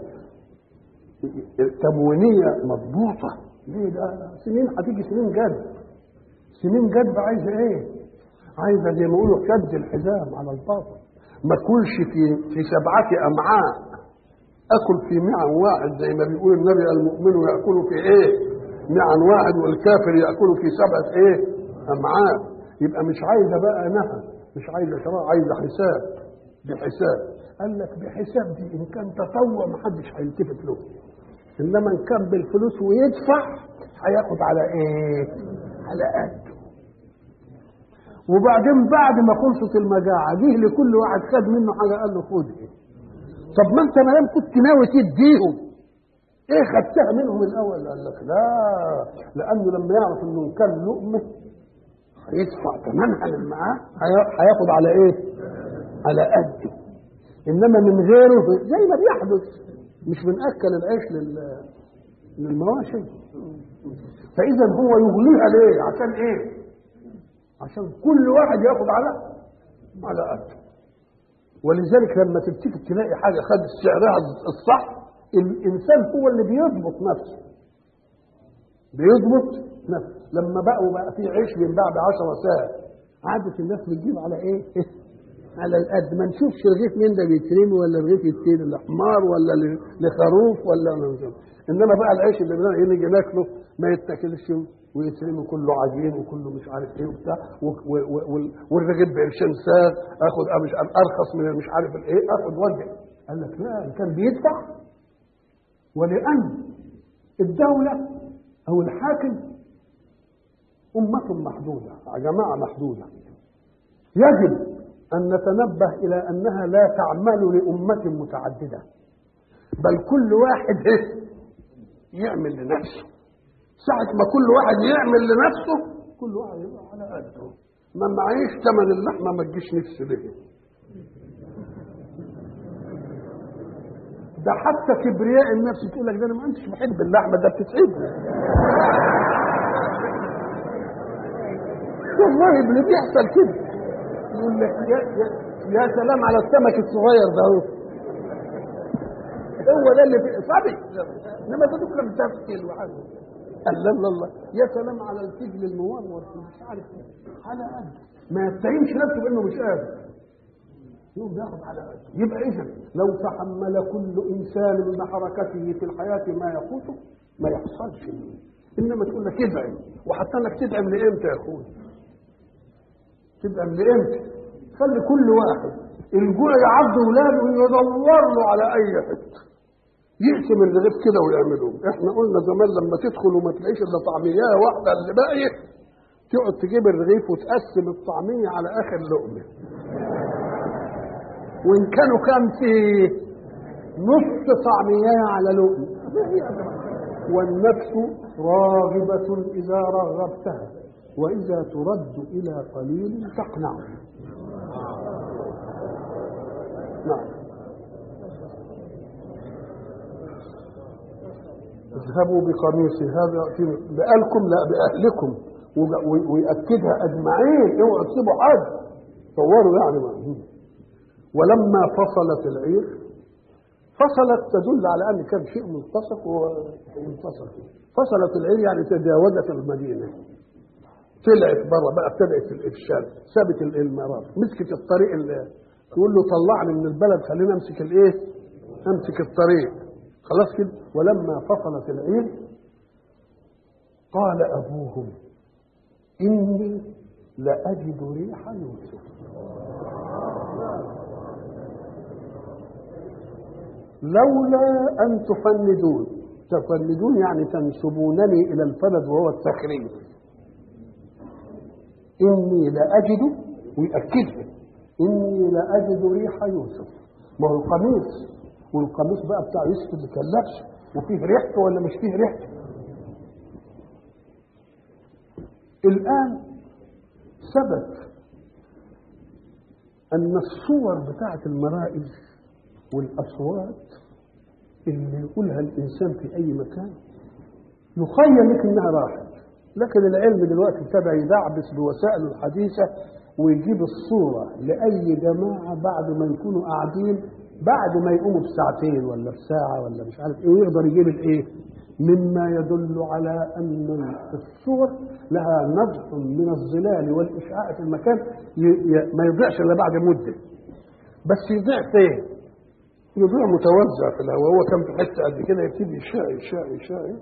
تموينية مضبوطة. ليه ده؟ سنين هتيجي سنين جد. سنين جد عايزة ايه؟ عايزة زي ما يقولوا شد الحزام على الباطن. ما اكلش في في سبعة امعاء، اكل في معن واحد زي ما بيقول النبي المؤمن ياكل في ايه؟ معن واحد والكافر ياكل في سبعة ايه؟ امعاء. يبقى مش عايزة بقى نهى، مش عايزة شراء، عايزة حساب. بحساب. قال لك بحساب دي ان كان تطوع محدش هيلتفت له، انما ان كان بالفلوس ويدفع هياخد على ايه؟ على قده. وبعدين بعد ما خلصت المجاعه جه لكل واحد خد منه حاجه قال له خد ايه؟ طب ما انت ما دام كنت ناوي تديهم ايه خدتها منهم الاول؟ قال لك لا، لانه لما يعرف انه كان لقمه هيدفع ثمنها اللي معاه هياخد على ايه؟ على قده. انما من غيره زي ما بيحدث مش بنأكل العيش للمواشي. فإذا هو يغليها ليه؟ عشان إيه؟ عشان كل واحد ياخد على على قده. ولذلك لما تلتفت تلاقي حاجة خد سعرها الصح، الإنسان هو اللي بيضبط نفسه. بيضبط نفسه. لما بقوا بقى في عيش بينباع بعشرة ساعة عادت الناس بتجيب على إيه؟ على القد. ما نشوفش رغيف من ده بيترمي ولا رغيف يترمي لحمار ولا لخروف ولا نشوف. انما بقى العيش اللي نيجي ناكله ما يتاكلش ويترمي كله عجين وكله مش عارف ايه وبتاع، والرغيف بقرشين ساغ اخد مش ارخص من مش عارف الايه اخد وجه. قال لك لا، كان بيدفع. ولان الدوله او الحاكم امه محدوده، جماعه محدوده، يجب أن نتنبه إلى أنها لا تعمل لأمة متعددة، بل كل واحد يعمل لنفسه. ساعة ما كل واحد يعمل لنفسه كل واحد يبقى على قده. ما معيش ثمن اللحمة ما تجيش نفسي ليه. ده حتى كبرياء النفس تقول لك ده انا ما انتش بحب اللحمه، ده بتتعبني. والله اللي بيحصل كده يقول لك يا, يا, يا سلام على السمك الصغير ده اهو، هو ده اللي صبي، انما ده دول بتفكل وحاجه. الله الله الله، يا سلام على الفجل المورور مش عارف على قد ما يستعينش نفسه بانه مش قادر يوم بياخد على قد. يبقى اذا لو تحمل كل انسان بحركته في الحياه ما يقوته ما يحصلش. انما تقول لك ادعم، وحتى انك تدعم لامتى يا اخويا؟ تدعم لامتى؟ خلي كل واحد الجوع يعض ولاده ويدور له على اي حته يقسم الرغيف كده ويعملوه. احنا قلنا زمان لما تدخل وما تلاقيش الا طعميه واحده اللي باقيه تقعد تجيب الرغيف وتقسم الطعميه على اخر لقمه، وان كانوا كام فيه نص طعميه على لقمه. والنفس راغبه اذا رغبتها، واذا ترد الى قليل تقنع. نعم. اذهبوا بقميصي هذا بقالكم لا باهلكم، ويأكدها اجمعين، اوعوا تسيبوا حد صوروا يعني معهم. ولما فصلت العير، فصلت تدل على ان كان شيء منتصف ومنتصف. فصلت العير يعني تجاوزت المدينه، طلعت بره بقى، ابتدأت الافشال، سابت المرار، مسكت الطريق اللي تقول له طلعني من البلد خلينا امسك الايه؟ امسك الطريق خلاص كده. ولما فصلت العير قال ابوهم اني لاجد ريح يوسف. لولا ان تفندون، تفندون يعني تنسبونني الى الفلد وهو التخريب. اني لاجد، ويأكدها اني لاجد ريح يوسف. ما هو القميص، والقميص بقى بتاع يوسف اللي كان لابسه وفيه ريحته ولا مش فيه ريحته. الان ثبت ان الصور بتاعه المرائد والاصوات اللي يقولها الانسان في اي مكان يخيل لك انها راحت، لكن العلم دلوقتي ابتدى يدعبس بوسائل الحديثه ويجيب الصوره لاي جماعه بعد ما يكونوا قاعدين، بعد ما يقوموا بساعتين ولا بساعه ولا مش عارف ايه، ويقدر يجيب الايه مما يدل على ان الصور لها نضح من الظلال والاشعاع في المكان ما يضيعش الا بعد مده، بس يضيع فين؟ يضيع متوزع في الهواء. هو كان في حته قد كده يبتدي يشاء يشاء يشاء.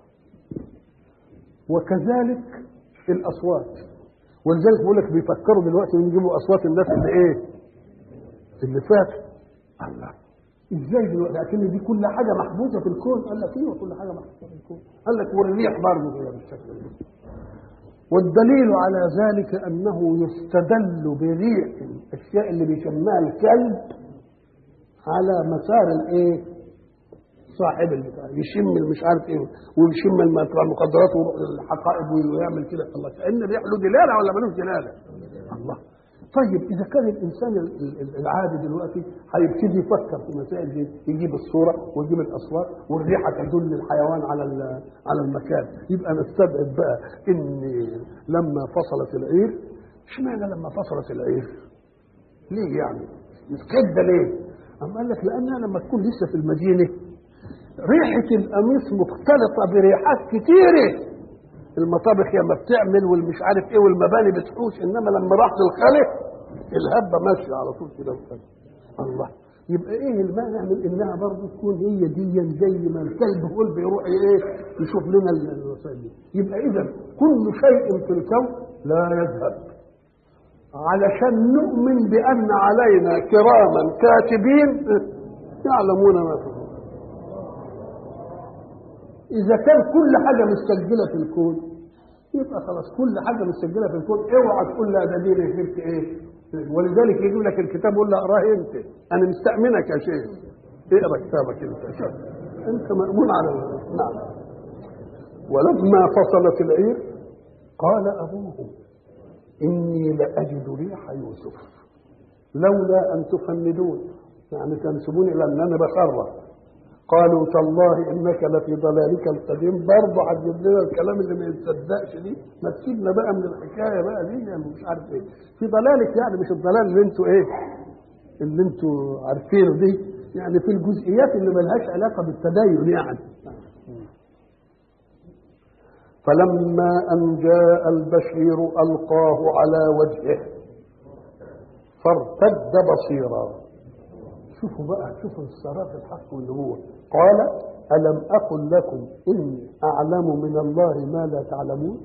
وكذلك الاصوات، ولذلك بقول لك بيفكروا دلوقتي يجيبوا اصوات الناس اللي ايه؟ اللي فاتوا. الله، ازاي دلوقتي؟ لكن دي كل حاجه محبوسه في الكون. قال لك ايوه كل حاجه محبوسه في الكون. قال لك والريح برضه كده بالشكل ده. والدليل على ذلك انه يستدل بريح الاشياء اللي بيسميها الكلب على مسار الايه؟ صاحب البتاع يشم مش عارف ايه ويشم المخدرات ويروح للحقائب ويعمل كده. الله، كأن الريح له دلاله ولا ملوش دلاله؟ الله. طيب اذا كان الانسان العادي دلوقتي هيبتدي يفكر في مسائل دي، يجيب الصوره ويجيب الاصوات والريحه تدل الحيوان على على المكان، يبقى نستبعد بقى ان لما فصلت العير. اشمعنى لما فصلت العير؟ ليه يعني؟ كده ليه؟ أم قال لك لانها لما تكون لسه في المدينه ريحه القميص مختلطه بريحات كتيره، المطابخ يا ما بتعمل والمش عارف ايه والمباني بتحوش، انما لما راحت الخلق الهبه ماشيه على طول كده. الله، يبقى ايه المانع من انها برضه تكون هي دي زي ما الكلب هو بيروح ايه يشوف لنا الوسائل دي. يبقى اذا كل شيء في الكون لا يذهب علشان نؤمن بان علينا كراما كاتبين يعلمون ما فيه. إذا كان كل حاجة مستجلة في الكون يبقى خلاص كل حاجة مستجلة في الكون، اوعى تقول لا ده دي ريحتك ايه. ولذلك يجيب لك الكتاب يقول له اقراه انت، انا مستأمنك يا شيخ، اقرا كتابك انت يا شيخ، انت مأمون على. نعم. ولما فصلت العير قال ابوهم اني لاجد ريح يوسف لولا ان تفندون، يعني تنسبوني الى ان انا بخرف. قالوا تالله انك لفي ضلالك القديم. برضه هتجيب لنا الكلام اللي ما يتصدقش دي، ما تسيبنا بقى من الحكايه بقى دي يعني مش عارف ايه. في ضلالك يعني مش الضلال اللي انتوا ايه اللي انتوا عارفينه دي، يعني في الجزئيات اللي ملهاش علاقه بالتدين يعني. فلما ان جاء البشير القاه على وجهه فارتد بصيرا. شوفوا بقى، شوفوا الصراط الحق اللي هو قال ألم أقل لكم إني أعلم من الله ما لا تعلمون.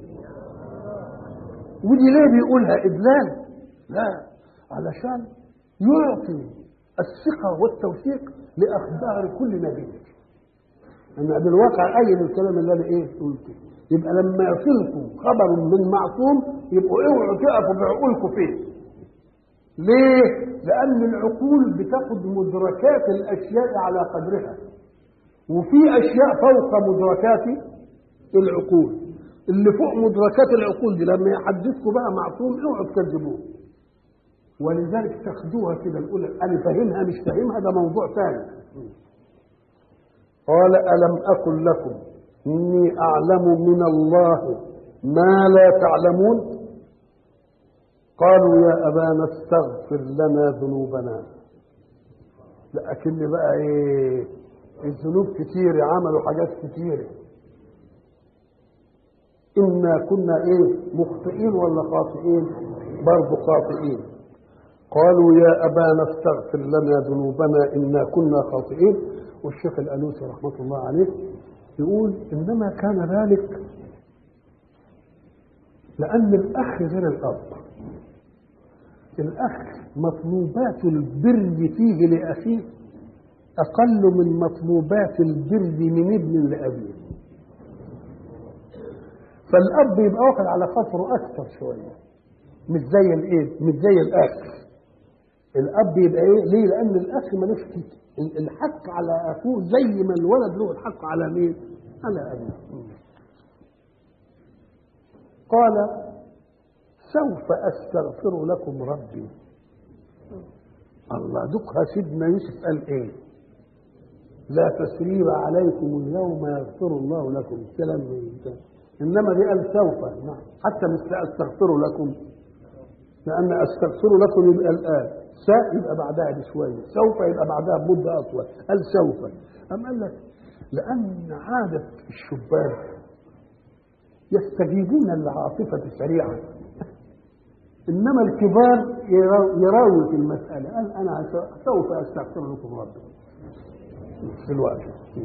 ودي ليه بيقولها إدلال؟ لا، علشان يعطي الثقة والتوثيق لأخبار كل نبي. أنا بالواقع أين الكلام اللي أنا إيه قلته، يبقى لما يصلكم خبر من معصوم يبقوا اوعوا تقفوا بعقولكم فيه. ليه؟ لأن العقول بتاخد مدركات الأشياء على قدرها، وفي أشياء فوق مدركات العقول. اللي فوق مدركات العقول دي لما يحدثكم بقى معصوم اوعوا تكذبوه. ولذلك تاخدوها كده نقول أنا فاهمها مش فاهمها ده موضوع ثاني. قال ألم أقل لكم إني أعلم من الله ما لا تعلمون. قالوا يا أبانا استغفر لنا ذنوبنا. لكن بقى ايه الذنوب كتير، عملوا حاجات كتير. إنا كنا ايه مخطئين ولا خاطئين؟ برضو خاطئين. قالوا يا أبانا استغفر لنا ذنوبنا إنا كنا خاطئين. والشيخ الألوسي رحمة الله عليه يقول إنما كان ذلك لأن الأخ غير الأب. الأخ مطلوبات البر فيه لأخيه أقل من مطلوبات البر من ابن لأبيه. فالأب يبقى واخد على خاطره أكثر شوية، مش زي الإيه؟ مش زي الأخ. الأب يبقى إيه؟ ليه؟ لأن الأخ ملوش الحق على أخوه زي ما الولد له الحق على مين؟ على أبيه. قال سوف أستغفر لكم ربي. الله دكها سيدنا يوسف قال إيه؟ لا تسريب عليكم اليوم يغفر الله لكم. الكلام ده إنما دي قال سوف، حتى مش أستغفر لكم، لأن أستغفر لكم يبقى الآن، ساء يبقى بعدها بشوية، سوف يبقى بعدها بمدة أطول. قال سوف. أم قال لك لأن عادة الشباب يستجيبون للعاطفة سريعا، إنما الكبار يراوي في المسألة. قال أنا سوف أستغفر لكم ربي في الوقت.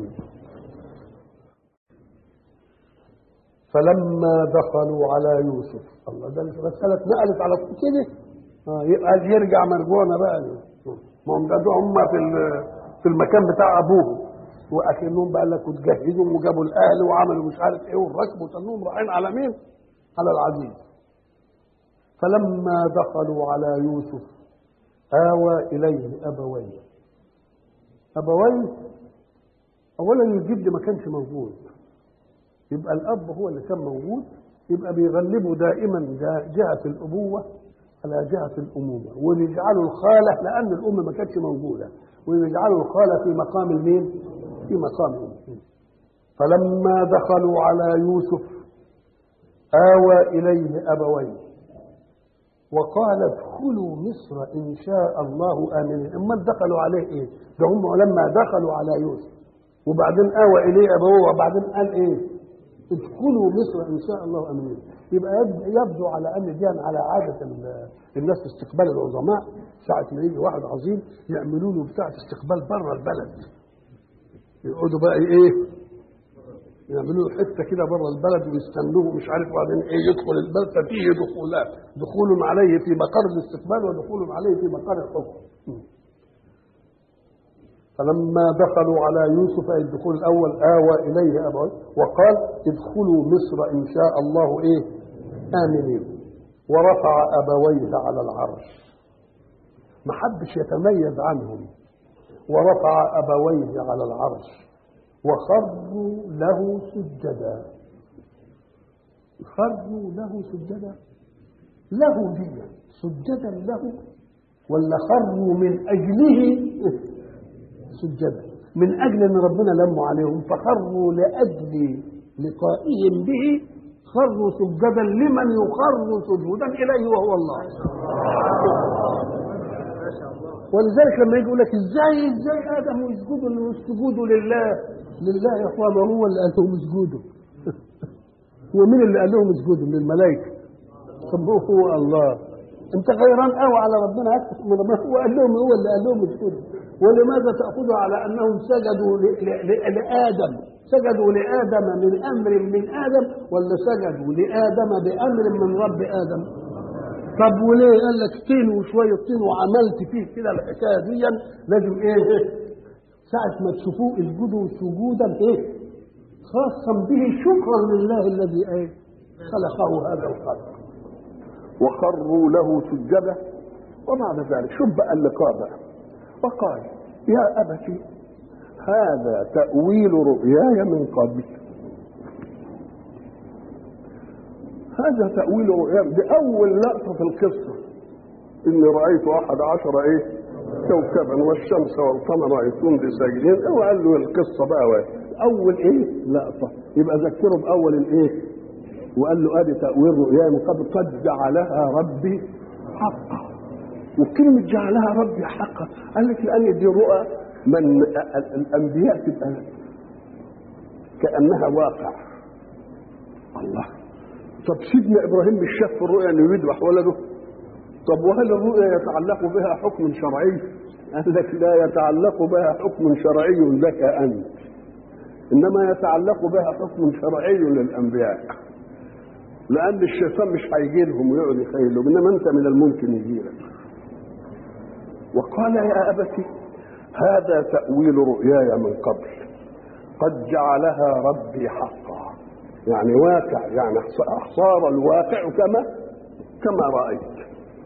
فلما دخلوا على يوسف، الله ده المسألة اتنقلت على كده، اه يبقى يرجع مرجونا بقى. ما هم ده هم في في المكان بتاع ابوهم، واكنهم بقى لك وتجهزوا وجابوا الاهل وعملوا مش عارف ايه والركب وتنهم رايحين على مين؟ على العزيز. فلما دخلوا على يوسف آوى إليه أبويه. أبويه أولا الجد ما كانش موجود، يبقى الأب هو اللي كان موجود، يبقى بيغلبوا دائما جهة الأبوة على جهة الأمومة، ويجعلوا الخالة لأن الأم ما كانتش موجودة، ويجعلوا الخالة في مقام المين؟ في مقام الأم. فلما دخلوا على يوسف آوى إليه أبويه وقال ادخلوا مصر إن شاء الله آمنين. أما دخلوا عليه إيه؟ ده هم لما دخلوا على يوسف وبعدين آوى إليه أبوه وبعدين قال إيه؟ ادخلوا مصر إن شاء الله آمنين. يبقى يبدو على أن دي على عادة الناس في استقبال العظماء، ساعة ما يجي واحد عظيم يعملوا له بتاعة استقبال بره البلد، يقعدوا بقى إيه؟ يعملوا حته كده بره البلد ويستنوه مش عارف، وبعدين ايه يدخل البلد ففيه دخولات، دخول عليه في مقر الاستقبال ودخول عليه في مقر الحكم. فلما دخلوا على يوسف الدخول الاول آوى اليه ابويه وقال ادخلوا مصر ان شاء الله ايه آمنين. ورفع ابويه على العرش، ما حدش يتميز عنهم. ورفع ابويه على العرش وخروا له سجدا. خروا له سجدا، له دي سجدا له ولا خروا من اجله سجدا؟ من أجل أن ربنا لموا عليهم فخروا لأجل لقائهم به خروا سجدا لمن يخر سجودا إليه وهو الله. ولذلك لما يجي يقول لك ازاي ازاي آدم يسجدوا يسجدوا لله لله يا اخوان هو اللي قال لهم اسجدوا. هو مين اللي قال لهم اسجدوا؟ من الملائكة. طب هو الله. انت غيران قوي على ربنا اكثر من ما هو قال لهم، هو اللي قال لهم اسجدوا. ولماذا تأخذوا على أنهم سجدوا لآدم؟ سجدوا لآدم من أمر من آدم ولا سجدوا لآدم بأمر من رب آدم؟ طب وليه قال لك طين وشوية طين وعملت فيه كده الحكاية دي؟ لازم إيه؟ ساعة ما تشوفوه اسجدوا سجودا إيه؟ خاصا به شكرا لله الذي إيه؟ خلقه هذا الخلق. وخروا له سجدا. وبعد ذلك شوف بقى اللقاء بقى وقال يا أبتي هذا تأويل رؤياي من قبل. هذا تأويل رؤياي دي أول لقطة في القصة. إني رأيت أحد عشر إيه كوكبا والشمس والقمر رأيتهم بساجدين. هو قال له القصة بقى أول إيه لقطة، يبقى ذكره بأول الإيه، وقال له أدي تأويل رؤياي من قبل قد جعلها ربي حقا. وكلمة جعلها ربي حقا قال لك لأن دي رؤى من الأنبياء تبقى كأنها واقع. الله. طب سيدنا إبراهيم مش شاف في الرؤيا أنه يذبح ولده؟ طب وهل الرؤيا يتعلق بها حكم شرعي؟ قال لك لا يتعلق بها حكم شرعي لك أنت، إنما يتعلق بها حكم شرعي للأنبياء، لأن الشيطان مش هيجي لهم ويقعد يخيلهم، إنما أنت من الممكن يجي لك. وقال يا أبتي هذا تأويل رؤياي من قبل قد جعلها ربي حقا، يعني واقع، يعني صار الواقع كما كما رأيت.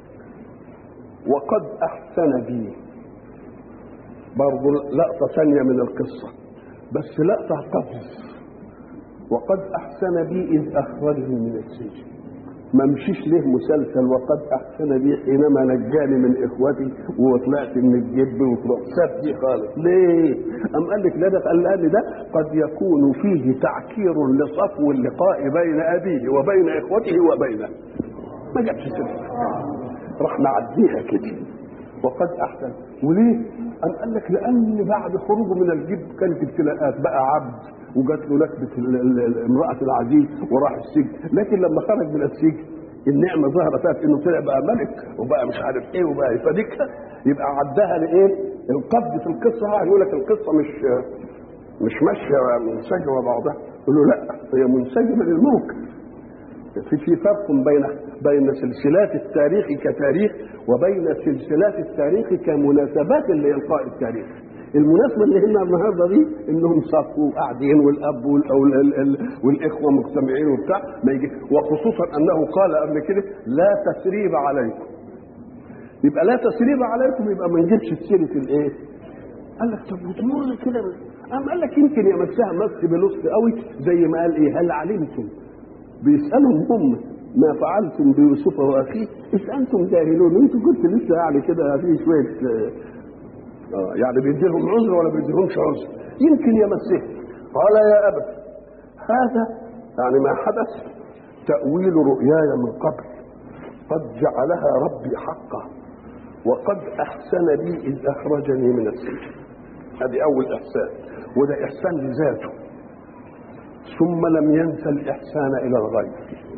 وقد أحسن بي، برضو لقطة ثانية من القصة بس لقطة قفز. وقد أحسن بي إذ أخرجني من السجن. ما مشيش ليه مسلسل وقد أحسن بي حينما نجاني من إخوتي وطلعت من الجب وطلعت ساب دي خالص. ليه؟ أم قال لك لا ده قال لي ده قد يكون فيه تعكير لصفو اللقاء بين أبيه وبين إخوته وبينه. ما جابش سلسل راح معديها كده. وقد أحسن. وليه؟ أم قال لك لأن بعد خروجه من الجب كانت ابتلاءات، بقى عبد وجات له لكبة امرأة العزيز وراح السجن، لكن لما خرج من السجن النعمة ظهرت فيها انه طلع بقى ملك وبقى مش عارف ايه وبقى يفاديكها، يبقى عدها لايه؟ القبض في القصة. يقول لك القصة مش مش ماشية منسجمة بعضها، يقول له لا هي منسجمة للموقف. في في فرق بين بين سلسلات التاريخ كتاريخ وبين سلسلات التاريخ كمناسبات لإلقاء التاريخ. المناسبة اللي هنا النهارده دي انهم صفوا قاعدين والاب والاخوه مجتمعين وبتاع ما يجي، وخصوصا انه قال قبل كده لا تسريب عليكم. يبقى لا تسريب عليكم يبقى ما نجيبش سيره الايه؟ قال لك طب وتمر كده. قام قال لك يمكن يمسها مس بلطف قوي زي ما قال ايه؟ هل علمتم؟ بيسالهم هم ما فعلتم بيوسف واخيه اذ انتم جاهلون. انتوا كنت لسه يعني كده في شويه اه يعني بيديهم عذر ولا بيديهمش عذر؟ يمكن يمسه. قال يا أبت هذا يعني ما حدث تأويل رؤياي من قبل قد جعلها ربي حقا وقد أحسن بي إذ أخرجني من السجن. هذه أول إحسان، وده إحسان لذاته. ثم لم ينسى الإحسان إلى الغير.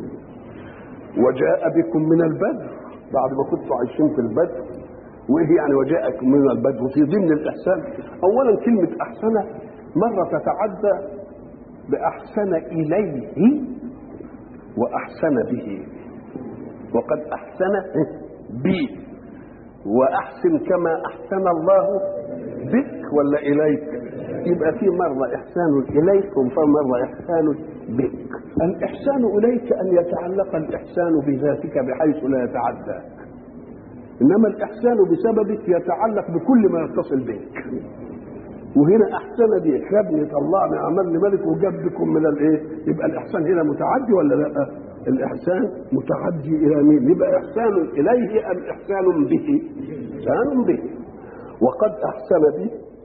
وجاء بكم من البدر بعد ما كنتوا عايشين في البدر. وايه يعني وجاءكم من البدو؟ في ضمن الاحسان اولا كلمه احسن مره تتعدى باحسن اليه واحسن به. وقد احسن بي واحسن كما احسن الله بك ولا اليك. يبقى في مره احسان اليك وفي مره احسان بك. الاحسان اليك ان يتعلق الاحسان بذاتك بحيث لا يتعدى، إنما الإحسان بسببك يتعلق بكل ما يتصل بك. وهنا أحسن بيك يا ابني طلعني عملني ملك وجاب بكم من الإيه؟ يبقى الإحسان هنا متعدي ولا لا؟ الإحسان متعدي إلى مين؟ يبقى إحسان إليه أم إحسان به؟ إحسان به. وقد أحسن بي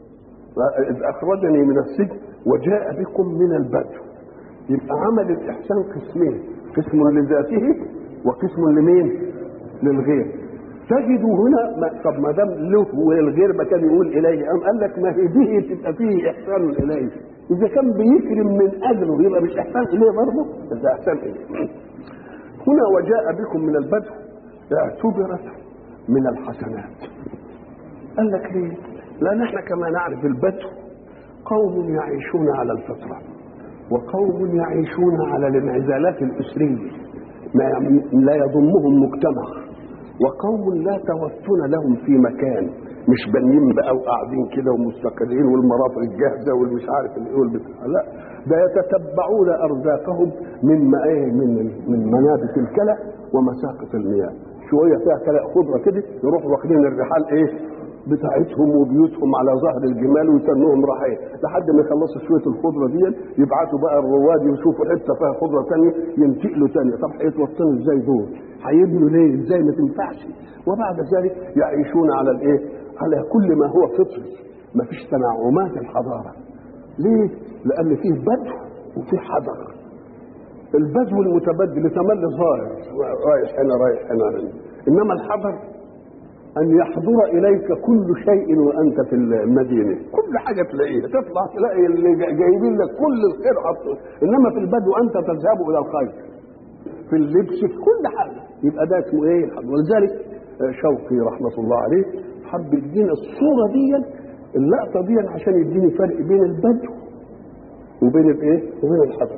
إذ أخرجني من السجن وجاء بكم من البدو. يبقى عمل الإحسان قسمين، قسم لذاته وقسم لمين؟ للغير. تجدوا هنا ما طب ما دام له والغير ما كان يقول إليه، أم قال لك ما هي دي تبقى فيه إحسان إليه. إذا كان بيكرم من أجله يبقى مش إحسان إليه برضه؟ ده إحسان إليه. هنا وجاء بكم من البدو اعتبرت من الحسنات. قال لك ليه؟ لأن احنا كما نعرف البدو قوم يعيشون على الفطرة، وقوم يعيشون على الانعزالات الأسرية ما لا يضمهم مجتمع، وقوم لا توطن لهم في مكان، مش بنيين بقى وقاعدين كده ومستقرين والمرافق الجاهزة والمش عارف الايه والبتاع، لا ده يتتبعون أرزاقهم من من من منابت الكلى ومساقط المياه. شوية فيها كلى خضرة كده يروحوا واخدين الرحال ايه بتاعتهم وبيوتهم على ظهر الجمال ويتنوهم راحين لحد ما يخلصوا شويه الخضره دي، يبعتوا بقى الرواد يشوفوا حته فيها خضره ثانيه ينتقلوا ثانيه. طب هيتوطنوا ازاي دول؟ هيبنوا ليه؟ ازاي؟ ما تنفعش. وبعد ذلك يعيشون على الايه؟ على كل ما هو فطري، ما فيش تنعمات الحضاره. ليه؟ لان فيه بدو وفيه حضر. البدو المتبدل يتملي ظاهر رايح هنا رايح هنا، انما الحضر أن يحضر إليك كل شيء وأنت في المدينة، كل حاجة تلاقيها، تطلع تلاقي اللي جايبين لك كل الخير حطه. إنما في البدو أنت تذهب إلى الخير في اللبس في كل حاجة. يبقى ده اسمه إيه؟ ولذلك شوقي رحمة الله عليه حب يدينا الصورة دي اللقطة دي عشان يديني فرق بين البدو وبين الإيه؟ وبين الحضر.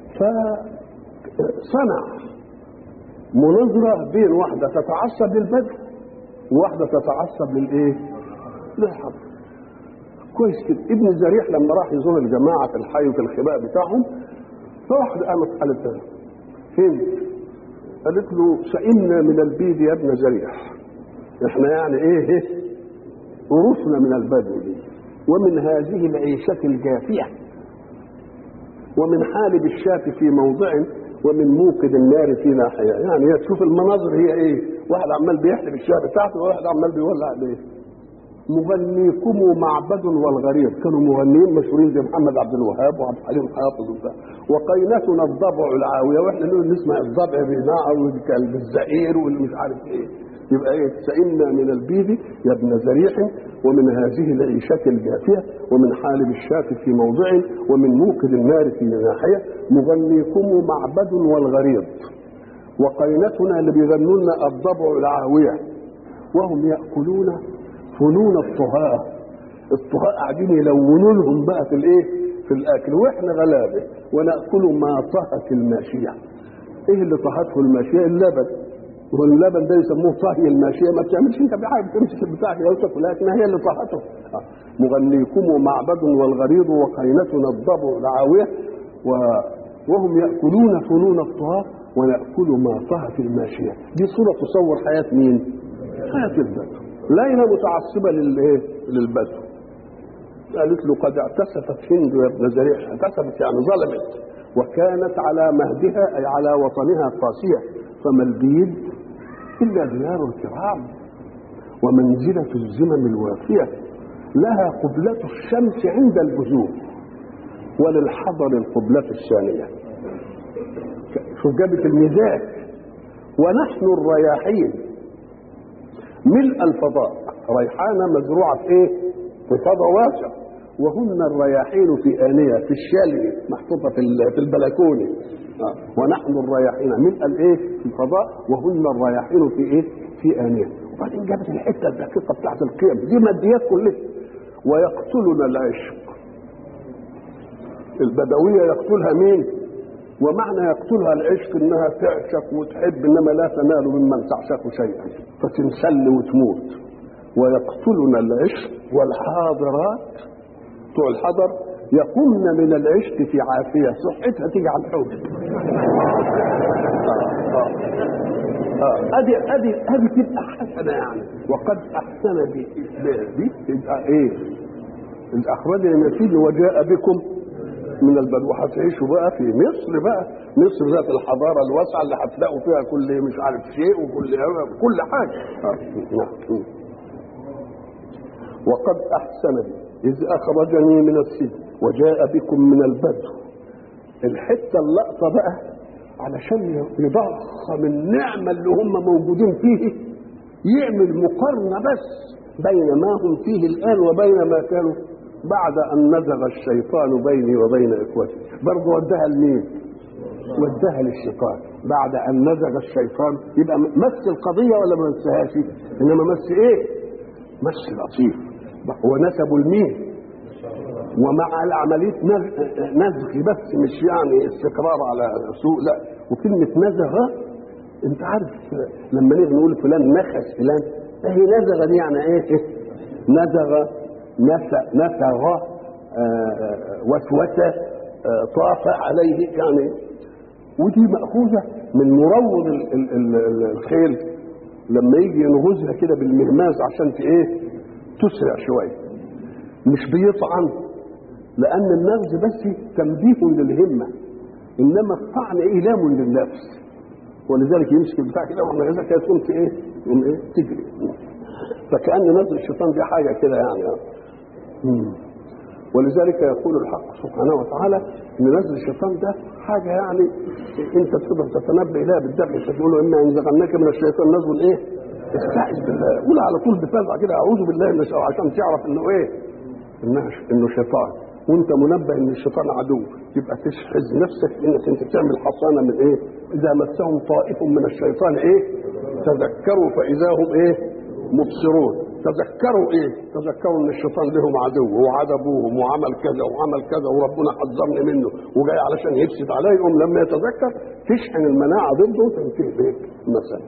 فصنع مناظرة بين واحدة تتعصب للبدو وواحدة تتعصب للايه؟ للحضر. كويس كده. ابن زريح لما راح يزور الجماعة في الحي وفي الخباء بتاعهم، فواحدة قامت قالت له فين؟ قالت له سئمنا من البيد يا ابن زريح، احنا يعني ايه ايه؟ ورثنا من البدو دي ومن هذه العيشة الجافية ومن حالب الشاة في موضع ومن موقد النار في ناحية. يعني هي تشوف المناظر هي ايه؟ واحد عمال بيحلب الشاه بتاعته وواحد عمال بيولع عليه. مغنيكم معبد والغرير، كانوا مغنيين مشهورين زي محمد عبد الوهاب وعبد الحليم حافظ وبتاع. وقينتنا الضبع العاويه، واحنا نقول نسمع الضبع بينعى والكلب الزئير واللي مش عارف ايه. يبقى ايه؟ سئمنا من البيد يا ابن زريح ومن هذه العيشة الجافية ومن حالب الشاة في موضع ومن موقد النار في ناحية. مغنيكم معبد والغرير، وقينتنا اللي بيغنوا لنا الضبع العاوية، وهم يأكلون فنون الطهاة. الطهاة قاعدين يلونوا لهم بقى في الايه؟ في الاكل، واحنا غلابه ونأكل ما طهت الماشية. ايه اللي طهته الماشية؟ اللبن. واللبن ده يسموه طهي الماشية. ما بتعملش انت بحاجه تمسك البتاع كده وتاكل، لكن هي اللي طهته. آه. مغنيكم معبد والغريض وقينتنا الضبع العاوية و... وهم يأكلون فنون الطهاة ونأكل ما طهت الماشية. دي صورة تصور حياة مين؟ حياة البدو. ليلى متعصبة للايه؟ للبدو. قالت له قد اعتسفت هند يا ابن زريح. اعتسفت يعني ظلمت، وكانت على مهدها أي على وطنها قاسية، فما البيد إلا ديار الكرام ومنزلة الزمم الوافية، لها قبلة الشمس عند البزوغ وللحضر القبلة الثانية. شوف جابت الميزان. ونحن الرياحين ملء الفضاء، ريحانة مزروعة في ايه؟ في فضاء واسع، وهن الرياحين في آنية في الشالية محطوطة في البلكونة. آه. ونحن الرياحين ملء الايه؟ في الفضاء وهن الرياحين في ايه؟ في آنية. وبعدين جابت الحتة الدقيقة بتاعت القيم دي ماديات كلها. ويقتلنا العشق. البدوية يقتلها مين؟ ومعنى يقتلها العشق انها تعشق وتحب، انما لا تنال ممن تعشق شيئا فتنسل وتموت. ويقتلنا العشق والحاضرات بتوع الحضر يقومن من العشق في عافية، صحتها تيجي على الحوض. ادي ادي ادي تبقى حسنه يعني. وقد احسن بي دي تبقى ايه؟ الاخرجني من السجن وجاء بكم من البدو. هتعيشوا بقى في مصر بقى، مصر ذات الحضاره الواسعه اللي هتلاقوا فيها كل مش عارف شيء وكل كل حاجه. وقد احسن بي إذ أخرجني من السجن وجاء بكم من البدو. الحتة اللقطة بقى علشان يضخم النعمة اللي هم موجودين فيه، يعمل مقارنة بس بين ما هم فيه الآن وبين ما كانوا بعد أن نزغ الشيطان بيني وبين إخوتي. برضه ودها لمين؟ ودها للشيطان. بعد أن نزغ الشيطان يبقى مس القضية ولا ما مسهاش؟ إنما مس إيه؟ مس لطيف. ونسبوا لمين؟ ومع العملية نزغ بس، مش يعني استقرار على سوء، لا. وكلمة نزغ انت عارف لما نيجي نقول فلان نخس فلان، اهي نزغ دي يعني ايه؟ نزغ نثغ وسوسة طاف عليه يعني. ودي مأخوذة من مروض الخيل لما يجي ينغزها كده بالمهماز عشان ايه؟ تسرع شوية، مش بيطعن، لأن النغز بس تنبيه للهمة، إنما الطعن إيلام للنفس. ولذلك يمسك البتاع كده وينغزها كده تقوم ايه؟ تقوم ايه؟ تجري. فكأن نزغ الشيطان دي حاجة كده يعني. مم. ولذلك يقول الحق سبحانه وتعالى ان نزغ الشيطان ده حاجه يعني انت تقدر تتنبه لها بالدفع، تقول له اما ينزغنك من الشيطان نزغ الايه؟ استعذ بالله، قول على طول بفزع كده اعوذ بالله من الشيطان عشان تعرف انه ايه؟ انه انه شيطان، وانت منبه ان الشيطان عدو، يبقى تشحذ نفسك انك انت تعمل حصانه من ايه؟ اذا مسهم طائف من الشيطان ايه؟ تذكروا فاذا هم ايه؟ مبصرون. تذكروا ايه؟ تذكروا ان الشيطان لهم عدو وعاد ابوهم وعمل كذا وعمل كذا وربنا حذرني منه وجاي علشان يفسد عليهم. لما يتذكر تشحن المناعه ضده وتنتهي بيك مثلا.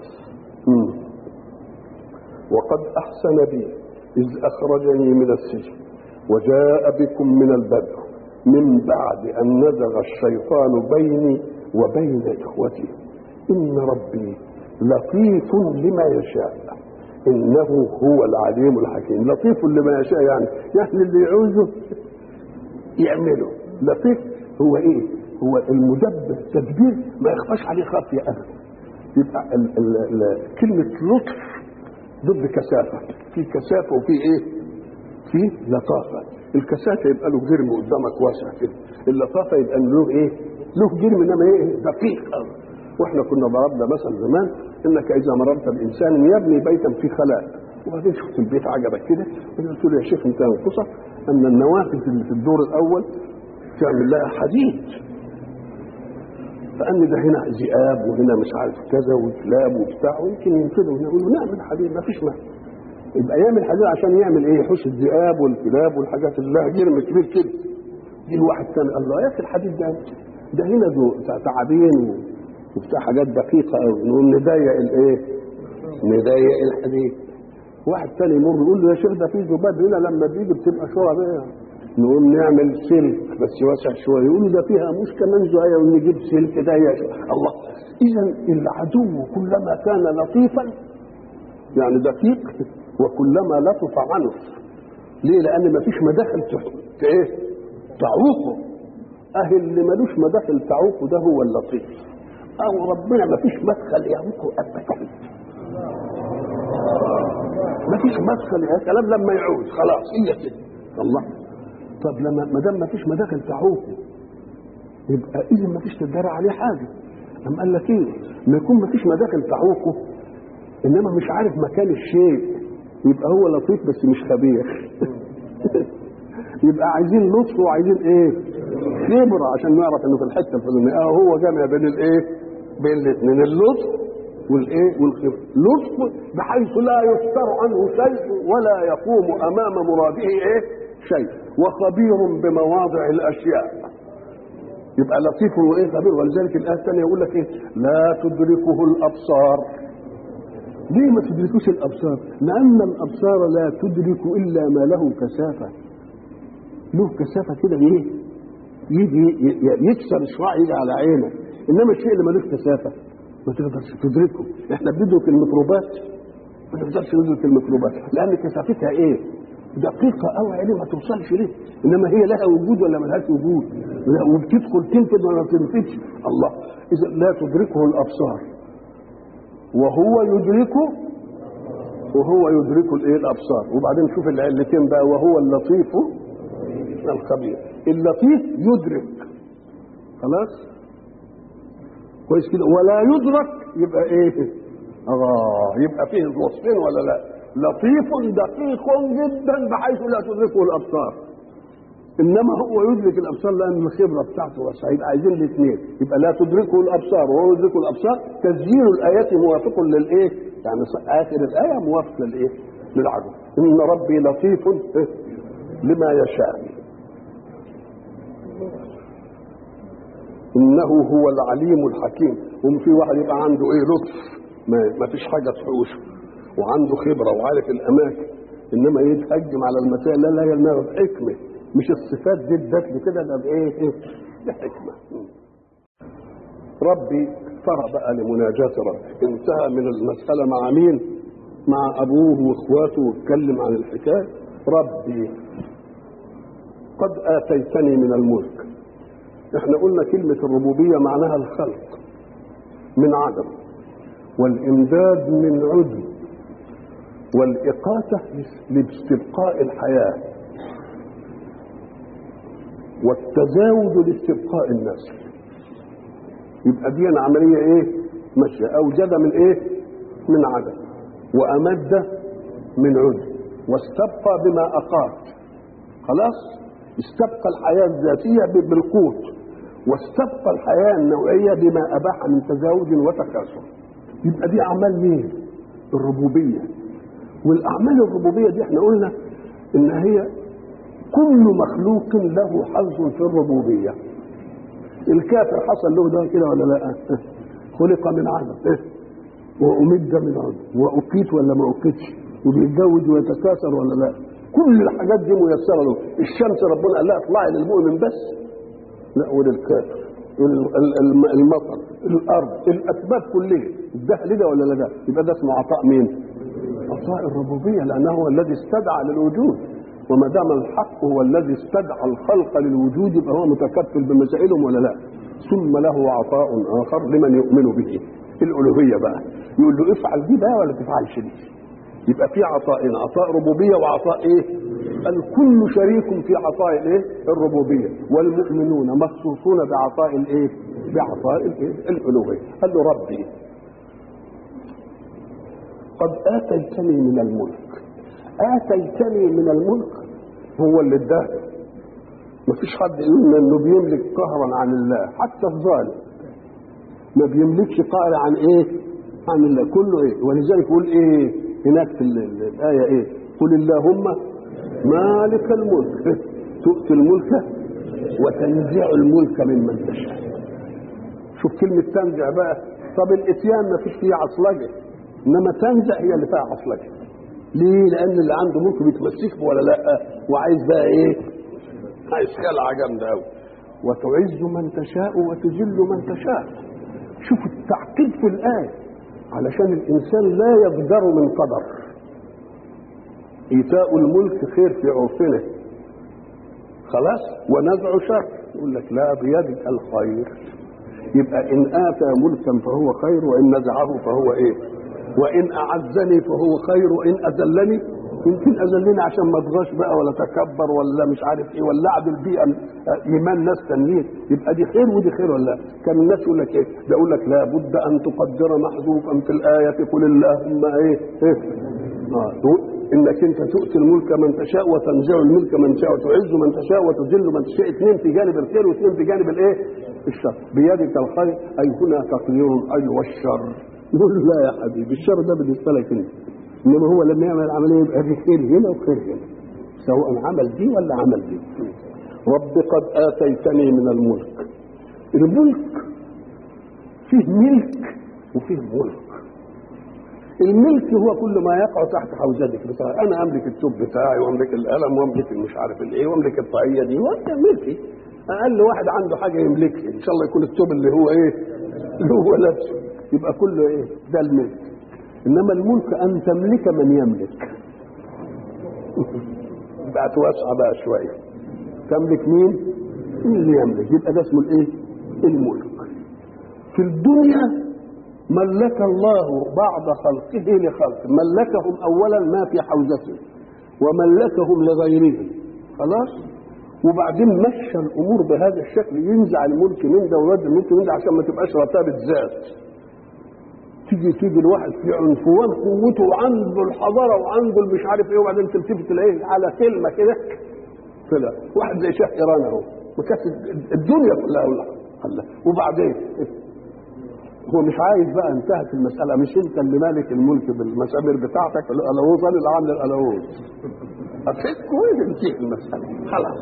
وقد احسن بي اذ اخرجني من السجن وجاء بكم من البدو من بعد ان نزغ الشيطان بيني وبين اخوتي ان ربي لطيف لما يشاء انه هو العليم الحكيم. لطيف لما يشاء يعني يعني اللي يعوزه يعمله. لطيف هو ايه؟ هو المدبر تدبير ما يخفاش عليه خافيه ابدا. يبقى ال ال ال كلمه لطف ضد كثافه، في كثافه وفي ايه؟ في لطافه. الكثافه يبقى له جرم قدامك واسع كده، اللطافه يبقى له ايه؟ له جرم انما ايه؟ دقيق قوي. واحنا كنا ضربنا مثل زمان انك اذا مررت بانسان يبني بيتا في خلاء وبعدين شفت البيت عجبك كده قلت له يا شيخ انت ينقصك ان النوافذ اللي في الدور الاول تعمل لها حديد، فان ده هنا ذئاب وهنا مش عارف كذا وكلاب وبتاع ويمكن ينفذوا هنا. نقول له نعمل حديد ما فيش مانع. يبقى يعمل حديد عشان يعمل ايه؟ يحوش الذئاب والكلاب والحاجات اللي لها جرم كبير كده. دي واحد ثاني قال له يا اخي الحديد ده ده هنا تعابين وبتاع حاجات دقيقه قوي، نقول نضيق الايه؟ نضيق الحديد. واحد ثاني يمر يقول له يا شيخ ده في ذباب هنا لما بيجي بتبقى شورى بيها، نقول نعمل سلك بس واسع شويه. يقول له ده فيها مش كمان زوايا ونجيب سلك ضيق. الله. اذا العدو كلما كان لطيفا يعني دقيق وكلما لطف عنف. ليه؟ لان ما فيش مداخل ت ايه؟ تعوقه. اهل اللي ملوش مداخل تعوقه ده هو اللطيف. او ربنا ما فيش مدخل يعوقه ابدا. ما فيش مدخل يا كلام لما يعود خلاص هي كده. الله. طب لما ما دام ما فيش مداخل تعوقه يبقى اذا ما فيش تدار عليه حاجه. أم قال لك ايه؟ ما يكون ما فيش مداخل تعوقه انما مش عارف مكان الشيء يبقى هو لطيف بس مش خبير. يبقى عايزين لطف وعايزين ايه؟ خبره عشان نعرف انه في الحته الفلانيه اه هو جامع بين الايه؟ بين الاثنين، اللطف والايه؟ والخبره. لطف بحيث لا يستر عنه شيء ولا يقوم امام مراده ايه؟ شيء، وخبير بمواضع الاشياء. يبقى لطيف وايه؟ خبير. ولذلك الايه الثانيه يقول لك ايه؟ لا تدركه الابصار. ليه ما تدركوش الابصار؟ لان الابصار لا تدرك الا ما له كثافه. له كثافه كده ايه؟ يجي يكسر الشعاع يجي على عينك، انما الشيء اللي ملوش كثافه ما تقدرش تدركه. احنا بندرك الميكروبات ما نقدرش ندرك الميكروبات لان كثافتها ايه؟ دقيقه قوي يعني ما توصلش ليه، انما هي لها وجود ولا ملهاش وجود، وبتدخل تنفذ ولا ما تنفذش. الله. اذا لا تدركه الابصار وهو يدركه وهو يدرك الايه؟ الابصار. وبعدين شوف العلتين بقى، وهو اللطيف الخبير. اللطيف يدرك، خلاص كويس كده. ولا يدرك يبقى ايه؟ اه يبقى فيه الوصفين ولا لا؟ لطيف دقيق جدا بحيث لا تدركه الابصار، انما هو يدرك الابصار لان الخبره بتاعته واسعه. يبقى عايزين الاثنين، يبقى لا تدركه الابصار وهو يدرك الابصار. تسجيل الايات موافق للايه؟ يعني اخر الايه موافق للايه؟ للعدو. ان ربي لطيف لما يشاء انه هو العليم الحكيم. وفي واحد يبقى عنده ايه؟ لطف، ما فيش حاجه تحوشه، وعنده خبره وعارف الاماكن، انما يتهجم على المسائل. لا لا يلمها بحكمه، مش الصفات دي ادت كده، ده بايه؟ ايه؟ بحكمه. ربي فرع بقى لمناجاه ربي، انتهى من المساله مع مين؟ مع ابوه واخواته، واتكلم عن الحكايه. ربي قد اتيتني من الملك. احنا قلنا كلمه الربوبيه معناها الخلق من عدم، والامداد من عدم، والاقاته لاستبقاء الحياه، والتزاوج لاستبقاء النسل. يبقى دي عمليه ايه؟ ماشيه. اوجد من ايه؟ من عدم، وامد من عدم، واستبقى بما اقات. خلاص، استبقى الحياه الذاتيه بالقوت، واستبقى الحياه النوعيه بما اباح من تزاوج وتكاثر. يبقى دي اعمال مين؟ الربوبيه. والاعمال الربوبيه دي احنا قلنا ان هي كل مخلوق له حظ في الربوبيه. الكافر حصل له ده كده ولا لا؟ خلق من عدم وامد من عدم، واقيت ولا ما اقيتش، وبيتزوج ويتكاثر ولا لا؟ كل الحاجات دي ميسره له. الشمس ربنا قال لها اطلعي للمؤمن بس، لا وللكافر. المطر، الارض، الاسباب كلها ده لده ولا لا؟ ده يبقى ده اسمه عطاء مين؟ عطاء الربوبيه، لانه هو الذي استدعى للوجود. وما دام الحق هو الذي استدعى الخلق للوجود يبقى هو متكفل بمسائلهم ولا لا؟ ثم له عطاء اخر لمن يؤمن به، الالوهيه بقى. يقول له افعل دي بقى ولا تفعلش دي. يبقى في عطاءين، عطاء ربوبيه وعطاء ايه؟ الكل شريك في عطاء الايه؟ الربوبيه، والمؤمنون مخصوصون بعطاء الايه؟ بعطاء الايه؟ الالوهيه. قال له ربي قد اتيتني من الملك. اتيتني من الملك هو اللي اداه. مفيش حد يقول انه بيملك قهرا عن الله، حتى الظالم ما بيملكش قهر عن ايه؟ عن الله. كله ايه؟ ولذلك يقول ايه هناك في الايه ايه؟ قل اللهم مالك الملك تؤتي الملك وتنزع الملك ممن تشاء. شوف كلمه تنزع بقى. طب الاتيان ما فيش فيه عصلجه، انما تنزع هي اللي فيها عصلجه. ليه؟ لان اللي عنده ملك بيتمسك ولا لا؟ وعايز بقى ايه؟ عايز خلعه جامده قوي. وتعز من تشاء وتذل من تشاء. شوف التعقيد في الايه، علشان الانسان لا يقدر من قدر. ايتاء الملك خير في عرفنا، خلاص، ونزع شر. يقول لك لا، بيدك الخير. يبقى ان اتى ملكا فهو خير، وان نزعه فهو ايه؟ وان اعزني فهو خير، وان اذلني يمكن اذلني عشان ما اتغاش بقى ولا تكبر ولا مش عارف ايه، ولا اعدل بيئه ايمان ناس تانيين. يبقى دي خير ودي خير ولا لا؟ كان الناس يقول لك ايه؟ ده يقول لك لا بد ان تقدر محذوفا في الايه قل اللهم ايه؟ ايه؟ اه انك انت تؤتي الملك من تشاء وتنزع الملك من تشاء وتعز من تشاء وتذل من تشاء. اثنين في جانب الخير واثنين في جانب الايه؟ الشر. بيدك الخير اي هنا تقدير اي والشر. يقول لا يا حبيبي الشر ده بالنسبه لك انت، انما هو لما يعمل العمليه يبقى في خير هنا وخير هنا، سواء عمل دي ولا عمل دي. رب قد اتيتني من الملك. الملك فيه ملك وفيه ملك. الملك هو كل ما يقع تحت حوزتك بتاعي. انا املك التوب بتاعي واملك القلم واملك مش عارف الايه واملك الطاقيه دي، وانت ملكي. اقل واحد عنده حاجه يملكها ان شاء الله يكون التوب اللي هو ايه؟ اللي هو لابسه، يبقى كله ايه؟ ده الملك. انما الملك ان تملك من يملك. بقت واسعه بقى شويه. تملك مين؟ اللي يملك. يبقى ده اسمه الايه؟ الملك. في الدنيا ملك الله بعض خلقه لخلق، ملكهم اولا ما في حوزته وملكهم لغيرهم، خلاص، وبعدين مشى الامور بهذا الشكل، ينزع الملك من ده ويودي الملك من ده عشان ما تبقاش رتابه ذات. تيجي تيجي الواحد في عنفوان قوته وعنده الحضاره وعنده مش عارف ايه، وبعدين تلتفت تلاقيه على كلمه كده طلع واحد زي شاه ايران اهو، مكسر الدنيا كلها ولا. وبعدين هو مش عايز بقى، انتهت المساله، مش انت اللي مالك الملك بالمسامير بتاعتك، الالوز انا اللي عامل الالوز. أفيد كويس انتهت المساله خلاص.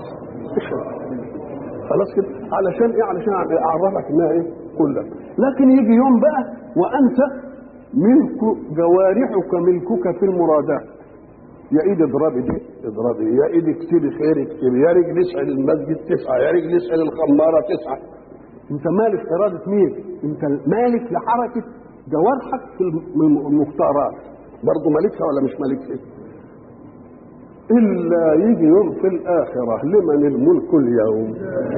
خلاص كده علشان ايه؟ علشان اعرفك انها ايه كلها. لكن يجي يوم بقى وانت ملك جوارحك ملكك في المرادات. يا ايدي اضربي دي اضربي، يا ايدي اكتبي خير اكتبي، يا رجل اسعى للمسجد تسعى، يا رجل اسعى للخماره تسعى. انت مالك اراده مين؟ انت مالك لحركه جوارحك في المختارات، برضه مالكها ولا مش مالكها؟ الا يجي يوم في الاخره لمن الملك اليوم،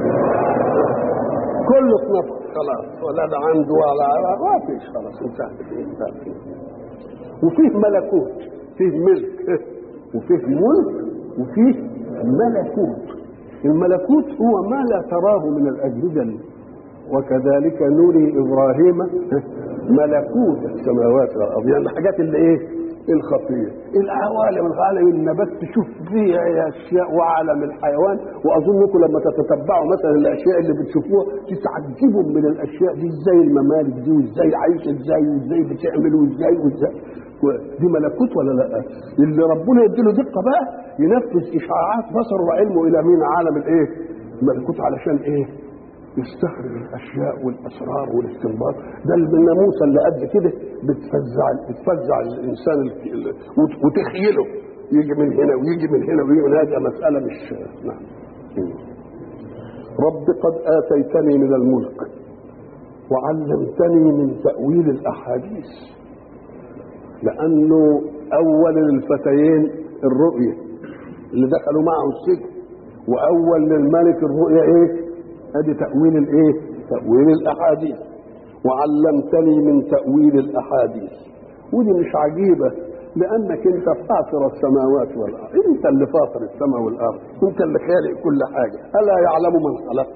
كله اتنفض خلاص، ولا ده عنده ولا ما فيش، خلاص انتهت انتهت. وفيه ملكوت، فيه ملك وفيه ملك وفيه ملكوت. الملكوت هو ما لا تراه من الاجهزه، وكذلك نري ابراهيم ملكوت السماوات والارض، يعني الحاجات اللي ايه الخفيه، العوالم العالم النبات تشوف فيها اشياء وعالم الحيوان. واظنكم لما تتتبعوا مثلا الاشياء اللي بتشوفوها تتعجبوا من الاشياء دي، ازاي الممالك دي وازاي عايشه ازاي وازاي بتعمل وازاي وازاي. دي ملكوت ولا لا؟ اللي ربنا يديله دقه بقى ينفذ اشعاعات بصره وعلمه الى مين؟ عالم الايه؟ الملكوت. علشان ايه؟ يستخرج الاشياء والاسرار والاستنباط. ده الناموسه اللي قد كده بتفزع بتفزع الانسان وتخيله، يجي من هنا ويجي من هنا ويجي من هذه مساله مش نعم. رب قد اتيتني من الملك وعلمتني من تاويل الاحاديث، لانه اول الفتيين الرؤيه اللي دخلوا معه السجن، واول للملك الرؤيه ايه؟ ادي تأويل الايه؟ تأويل الاحاديث. وعلمتني من تأويل الاحاديث، ودي مش عجيبة لانك انت فاطر السماوات والارض، انت اللي فاطر السماء والارض، انت اللي خالق كل حاجة. الا يعلم من خلق؟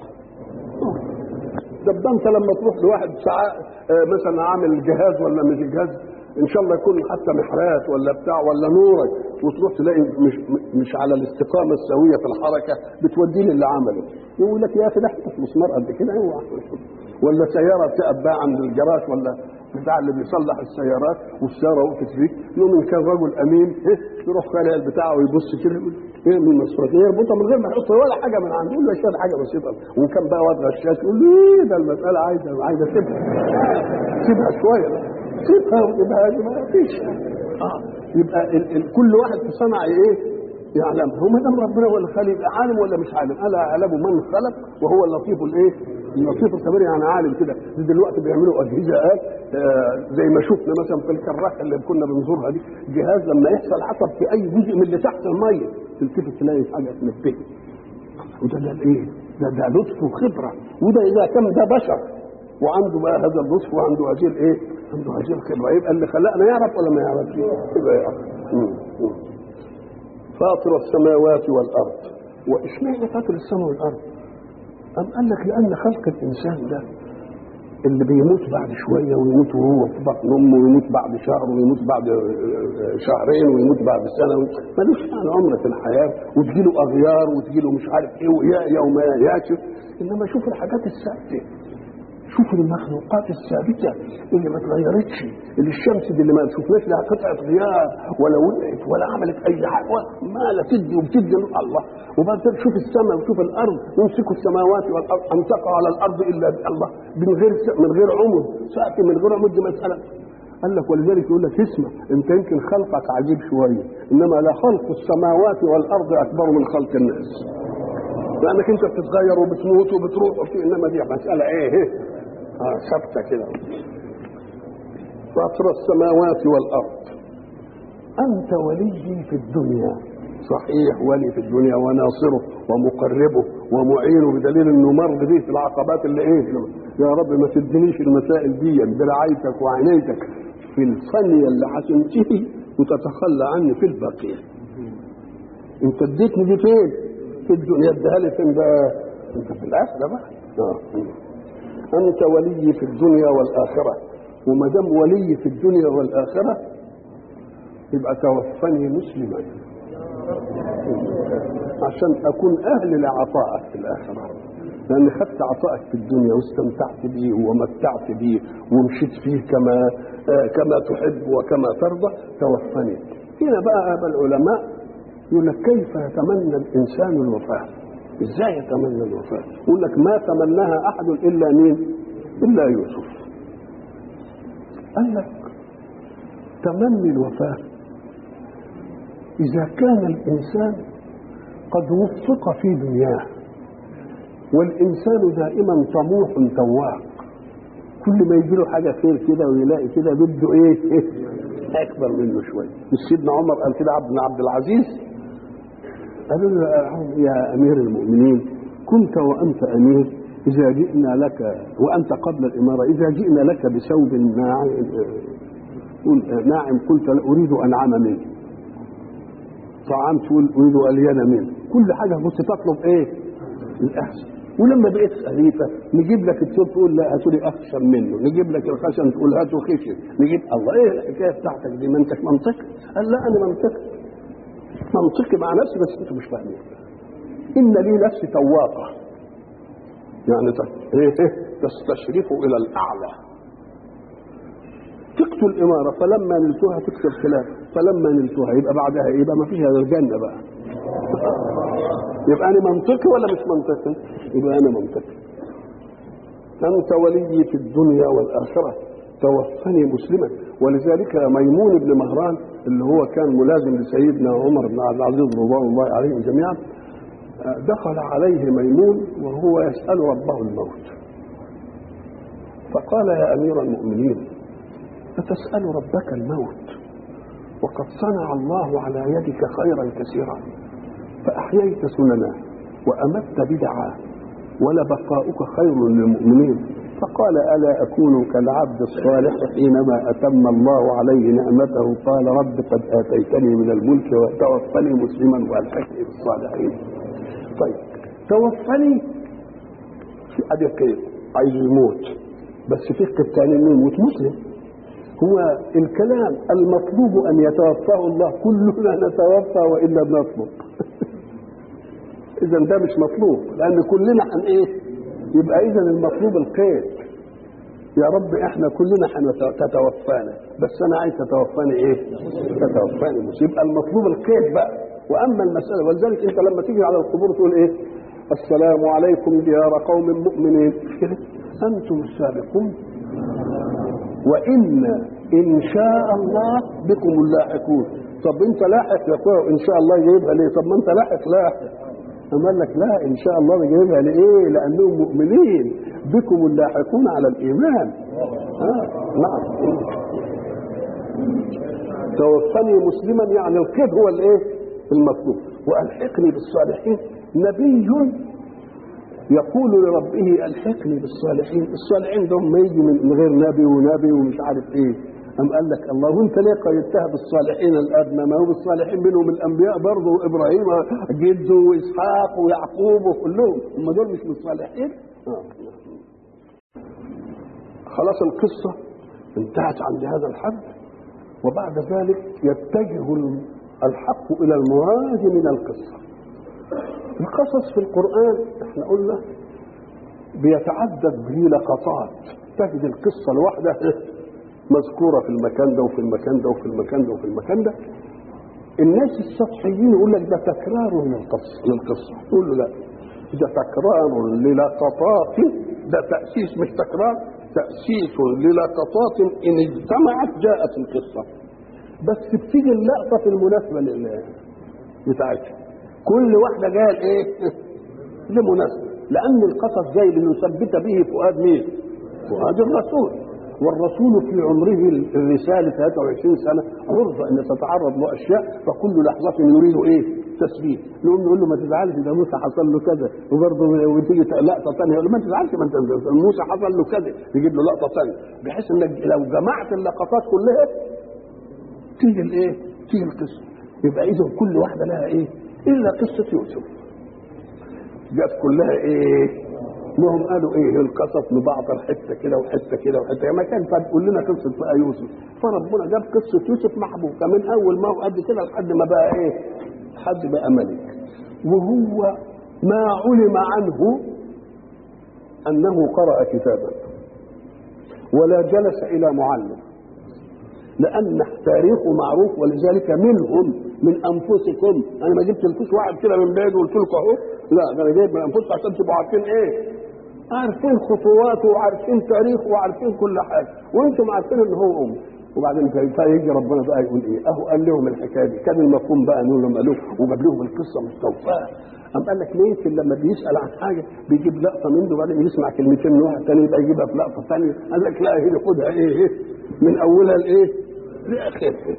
ده انت لما تروح لواحد ساعات مثلا عامل جهاز ولا مش جهاز، ان شاء الله يكون حتى محرات ولا بتاع ولا نورك، وتروح تلاقي مش مش على الاستقامه السويه في الحركه، بتوديه للي عمله، يقول لك يا اخي ده مسمار قد كده، ولا سياره تقف بقى عند الجراج ولا بتاع اللي بيصلح السيارات والسياره وقفت فيك، يوم ان كان رجل امين ايه يروح خالق البتاع ويبص كده يقول ايه من المسمار، يربطها من غير ما يحط ولا حاجه من عنده، يقول له شال حاجه بسيطه، وان كان بقى واد غشاش يقول له ايه ده المساله عايزه عايزه سيبها سيبها شويه سيبها ويبقى ما فيش. اه يبقى ال ال كل واحد في صنع ايه يعلم. هو ما دام ربنا هو اللي خالق، عالم ولا مش عالم؟ الا يعلم من خلق وهو اللطيف الايه؟ اللطيف الخبير. يعني عالم كده. دلوقتي بيعملوا اجهزه آه زي ما شفنا مثلا في الكراكه اللي كنا بنزورها دي، جهاز لما يحصل عطب في اي جزء من اللي تحت الميه تلتفت تلاقي حاجه تنبه. وده ده ايه؟ ده ده لطف وخبره. وده اذا كان ده بشر وعنده بقى هذا اللطف وعنده هذه الايه؟ عنده هذه الخبره، يبقى اللي خلقنا يعرف ولا ما يعرفش؟ يبقى يعرف. فاطر السماوات والارض. واشمعنى فاطر السماء والارض؟ أم قال لك لان خلق الانسان ده اللي بيموت بعد شويه ويموت وهو في بطن امه ويموت بعد شهر ويموت بعد شهرين ويموت بعد سنه، ملوش معنى عمر في الحياه، وتجيله اغيار وتجيله مش عارف ايه ويا وما ياكل. انما شوف الحاجات الثابته، شوف المخلوقات الثابته اللي ما اتغيرتش، اللي الشمس دي اللي ما شفناش لها قطعه غيار ولا وقعت ولا عملت اي حاجه، ما لا تدي وبتدي الله. وبعدين شوف السماء وشوف الارض، يمسكوا السماوات والارض ان تقع على الارض الا بالله، من غير من غير عمد، سقف من غير عمد. دي مساله قال لك، ولذلك يقول لك اسمع انت يمكن خلقك عجيب شويه، انما لا خلق السماوات والارض اكبر من خلق الناس، لانك انت بتتغير وبتموت وبتروح وفي، انما دي مساله ايه ايه اه ثابته كده. فاطر السماوات والارض انت ولي في الدنيا، صحيح ولي في الدنيا وناصره ومقربه ومعينه، بدليل انه مر به في العقبات اللي ايه، يا رب ما تدينيش المسائل دي برعايتك وعنايتك في الثانيه اللي هتنتهي وتتخلى عني في البقيه. انت اديتني دي فين؟ في الدنيا اديها لي فين بقى؟ انت في الاخره بقى. آه. انت ولي في الدنيا والاخره، وما دام ولي في الدنيا والاخره يبقى توفني مسلما عشان اكون اهل لعطائك في الاخره، لان خدت عطائك في الدنيا واستمتعت به ومتعت به ومشيت فيه كما آه كما تحب وكما ترضى. توفني. هنا بقى العلماء يقول لك كيف يتمنى الانسان الوفاه؟ ازاي يتمنى الوفاه؟ يقول لك ما تمناها احد الا مين؟ الا يوسف. قال لك تمني الوفاه اذا كان الانسان قد وفق في دنياه، والانسان دائما طموح تواق، كل ما يجي له حاجه خير كده ويلاقي كده بده ايه, إيه؟ اكبر منه شويه. مش سيدنا عمر قال كده عبد عبد العزيز قالوا له يا امير المؤمنين كنت وانت امير اذا جئنا لك وانت قبل الاماره اذا جئنا لك بثوب ناعم ناعم قلت اريد انعم منه، طعام تقول اريد الين منه، كل حاجه بص تطلب ايه؟ الاحسن. ولما بقيت خليفه نجيب لك الثوب تقول لا هاتوا لي اخشن منه، نجيب لك الخشن تقول هاتوا خشن، نجيب الله ايه الحكايه بتاعتك دي؟ ما انتش منطقي. قال لا انا منطقي منطقي مع نفسي بس انتوا مش فاهمين. ان لي نفسي تواقه، يعني ايه تستشرف الى الاعلى. تقتل الاماره فلما نلتها تكتب خلاف، فلما نلتها يبقى بعدها ايه؟ يبقى ما فيش هذا الجنه بقى. يبقى انا منطقي ولا مش منطقي؟ يبقى انا منطقي. انت ولي في الدنيا والاخره توفني مسلما. ولذلك ميمون بن مهران اللي هو كان ملازم لسيدنا عمر بن عبد العزيز رضوان الله عليهم جميعا، دخل عليه ميمون وهو يسأل ربه الموت، فقال يا أمير المؤمنين أتسأل ربك الموت وقد صنع الله على يدك خيرا كثيرا، فأحييت سننا وأمت بدعا ولبقاؤك خير للمؤمنين. فقال ألا أكون كالعبد الصالح حينما أتم الله عليه نعمته قال رب قد آتيتني من الملك وتوفني مسلما وألحقني بالصالحين. طيب توفني في أدي كيف عايز يموت، بس في الثاني انه يموت مسلم. هو الكلام المطلوب أن يتوفاه الله، كلنا نتوفى وإلا بنطلب. إذا ده مش مطلوب لأن كلنا عن إيه؟ يبقى إذا المطلوب القيد. يا رب إحنا كلنا حنتوفانا بس أنا عايز تتوفاني إيه؟ تتوفاني مش يبقى المطلوب القيد بقى. وأما المسألة ولذلك أنت لما تيجي على القبور تقول إيه؟ السلام عليكم ديار قوم مؤمنين أنتم السابقون وإن إن شاء الله بكم اللاحقون. طب أنت لاحق يا أخويا إن شاء الله جايبها ليه؟ طب ما أنت لاحق لاحق. قال لك لا إن شاء الله جايبها لإيه؟ لأنهم مؤمنين بكم اللاحقون على الإيمان. آه نعم. توفني مسلما يعني القيد هو الإيه؟ المطلوب. وألحقني بالصالحين. نبي يقول لربه الحقني بالصالحين. الصالحين دول ما يجي من غير نبي ونبي ومش عارف ايه. أم قال لك الله وانت ليه قيدتها بالصالحين الادنى؟ ما هو بالصالحين منهم الانبياء برضه وابراهيم جده واسحاق ويعقوب وكلهم، هم دول مش من الصالحين؟ آه. خلاص القصه انتهت عند هذا الحد. وبعد ذلك يتجه الحق الى المراد من القصه. القصص في القرآن احنا قلنا بيتعدد به لقطات، تجد القصة الواحدة مذكورة في المكان ده وفي المكان ده وفي المكان ده وفي المكان ده. الناس السطحيين يقول لك ده تكرار للقصة للقصة يقول له لا ده تكرار للقطات، ده تأسيس مش تكرار، تأسيس للقطات إن اجتمعت جاءت القصة، بس بتيجي اللقطة في المناسبة بتاعتها. كل واحدة جاية ايه؟ لمناسبة، لأن القصص جاي لنثبت به فؤاد مين؟ فؤاد الرسول. والرسول في عمره الرسالة ثلاثة وعشرين سنة عرض أن تتعرض له أشياء، فكل لحظة يريد إيه؟ تثبيت. نقوم نقول له ما تزعلش ده موسى حصل له كذا، وبرضه وتيجي لقطة ثانية يقول له ما تزعلش ما انت موسى حصل له كذا، يجيب له لقطة ثانية، بحيث انك لو جمعت اللقطات كلها تيجي الايه؟ تيجي القصة. يبقى إذا كل واحدة لها إيه؟ إلا قصة يوسف. جت كلها ايه؟ ما هم قالوا ايه القصص لبعض الحته كده وحته كده وحته ما كان تقول لنا قصه بقى يوسف، فربنا جاب قصه يوسف محبوكه من اول ما هو قد كده لحد ما بقى ايه؟ لحد بقى ملك. وهو ما علم عنه انه قرأ كتابا ولا جلس الى معلم، لان تاريخه معروف، ولذلك منهم من انفسكم. انا ما جبت لكوش واحد كده من بعيد وقلت لكم اهو، لا انا جايب من انفسكم عشان تبقوا عارفين ايه؟ عارفين خطواته وعارفين تاريخه وعارفين كل حاجه، وانتم عارفين ان هو ام. وبعدين فيجي ربنا بقى يقول ايه؟ اهو قال لهم الحكايه دي، كان المفهوم بقى انه لما قالوه وجاب لهم القصه مستوفاه. قام قال لك ليه لما بيسال عن حاجه بيجيب لقطه منه وبعدين يسمع كلمتين من واحد ثاني يبقى يجيبها في لقطه ثانيه. قال لك لا هي خدها ايه من اولها لايه؟ لاخرها.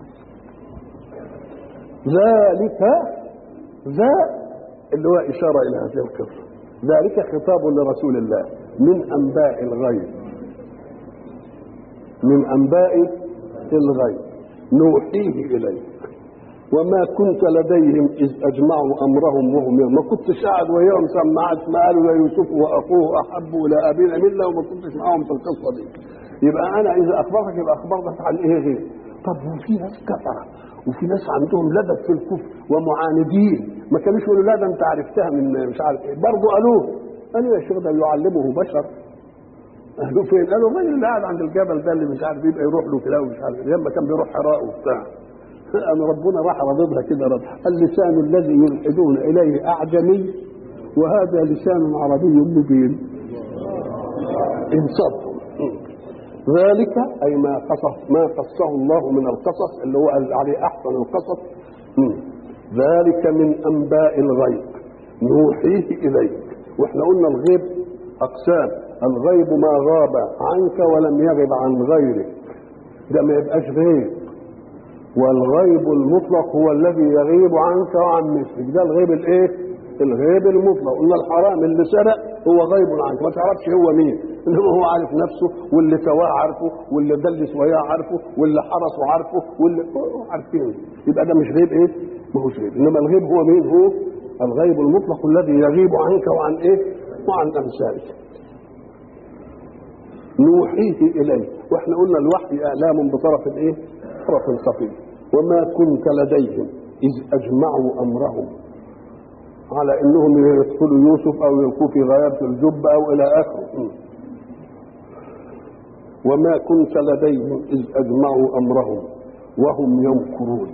ذلك ذا اللي هو اشاره الى هذه القصه، ذلك خطاب لرسول الله من انباء الغيب، من انباء الغيب نوحيه اليك وما كنت لديهم اذ اجمعوا امرهم وهم، ما كنتش قاعد وياهم سمعت ما قالوا يوسف واخوه احب الى ابينا منا وما كنتش معاهم في القصه دي. يبقى انا اذا اخبرتك يبقى اخبرتك عن ايه غير؟ طب وفي ناس كفره وفي ناس عندهم لدى في الكفر ومعاندين، ما كانوش يقولوا لا ده انت عرفتها من مش عارف ايه، برضه قالوه. قالوا يا شيخ ده يعلمه بشر. قالوا فين؟ قالوا الراجل اللي قاعد عند الجبل ده اللي مش عارف يبقى يروح له كده ومش عارف ايه، لما كان بيروح حراء وبتاع. أنا ربنا راح رضضها كده رض. اللسان الذي يلحدون اليه اعجمي وهذا لسان عربي مبين. انصبهم. ذلك اي ما قصص ما قصه الله من القصص اللي هو قال عليه احسن القصص. ذلك من انباء الغيب نوحيه اليك. واحنا قلنا الغيب اقسام، الغيب ما غاب عنك ولم يغب عن غيرك، ده ما يبقاش غيب. والغيب المطلق هو الذي يغيب عنك وعن مثلك، ده الغيب الايه؟ الغيب المطلق. قلنا الحرام اللي سرق هو غيب عنك ما تعرفش هو مين، انما هو عارف نفسه، واللي تواه عارفه، واللي دلس وياه عارفه، واللي حرسه عارفه، واللي عارفين. يبقى ده مش غيب ايه؟ ما هوش غيب. انما الغيب هو مين؟ هو الغيب المطلق الذي يغيب عنك وعن ايه؟ وعن امثالك. نوحيه اليه. واحنا قلنا الوحي اعلام بطرف الايه؟ طرف خفي. وما كنت لديهم اذ اجمعوا امرهم على انهم يدخلوا يوسف او يلقوا في غيابه الجب او الى اخره. وما كنت لديهم اذ اجمعوا امرهم وهم يمكرون.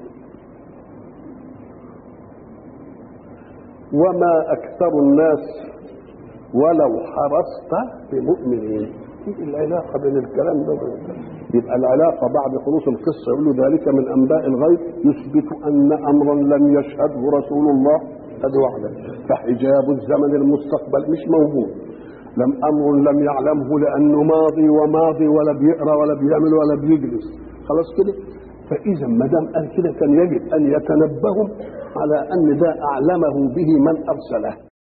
وما اكثر الناس ولو حرصت بمؤمنين. ايه العلاقه بين الكلام ده والكلام؟ يبقى العلاقه بعد خلوص القصه يقول له ذلك من انباء الغيب يثبت ان امرا لم يشهده رسول الله هذا وحده، فحجاب الزمن المستقبل مش موجود. لم امر لم يعلمه لانه ماضي وماضي ولا بيقرا ولا بيعمل ولا بيجلس، خلاص كده. فاذا ما دام قال كده كان يجب ان يتنبهوا على ان ده اعلمه به من ارسله.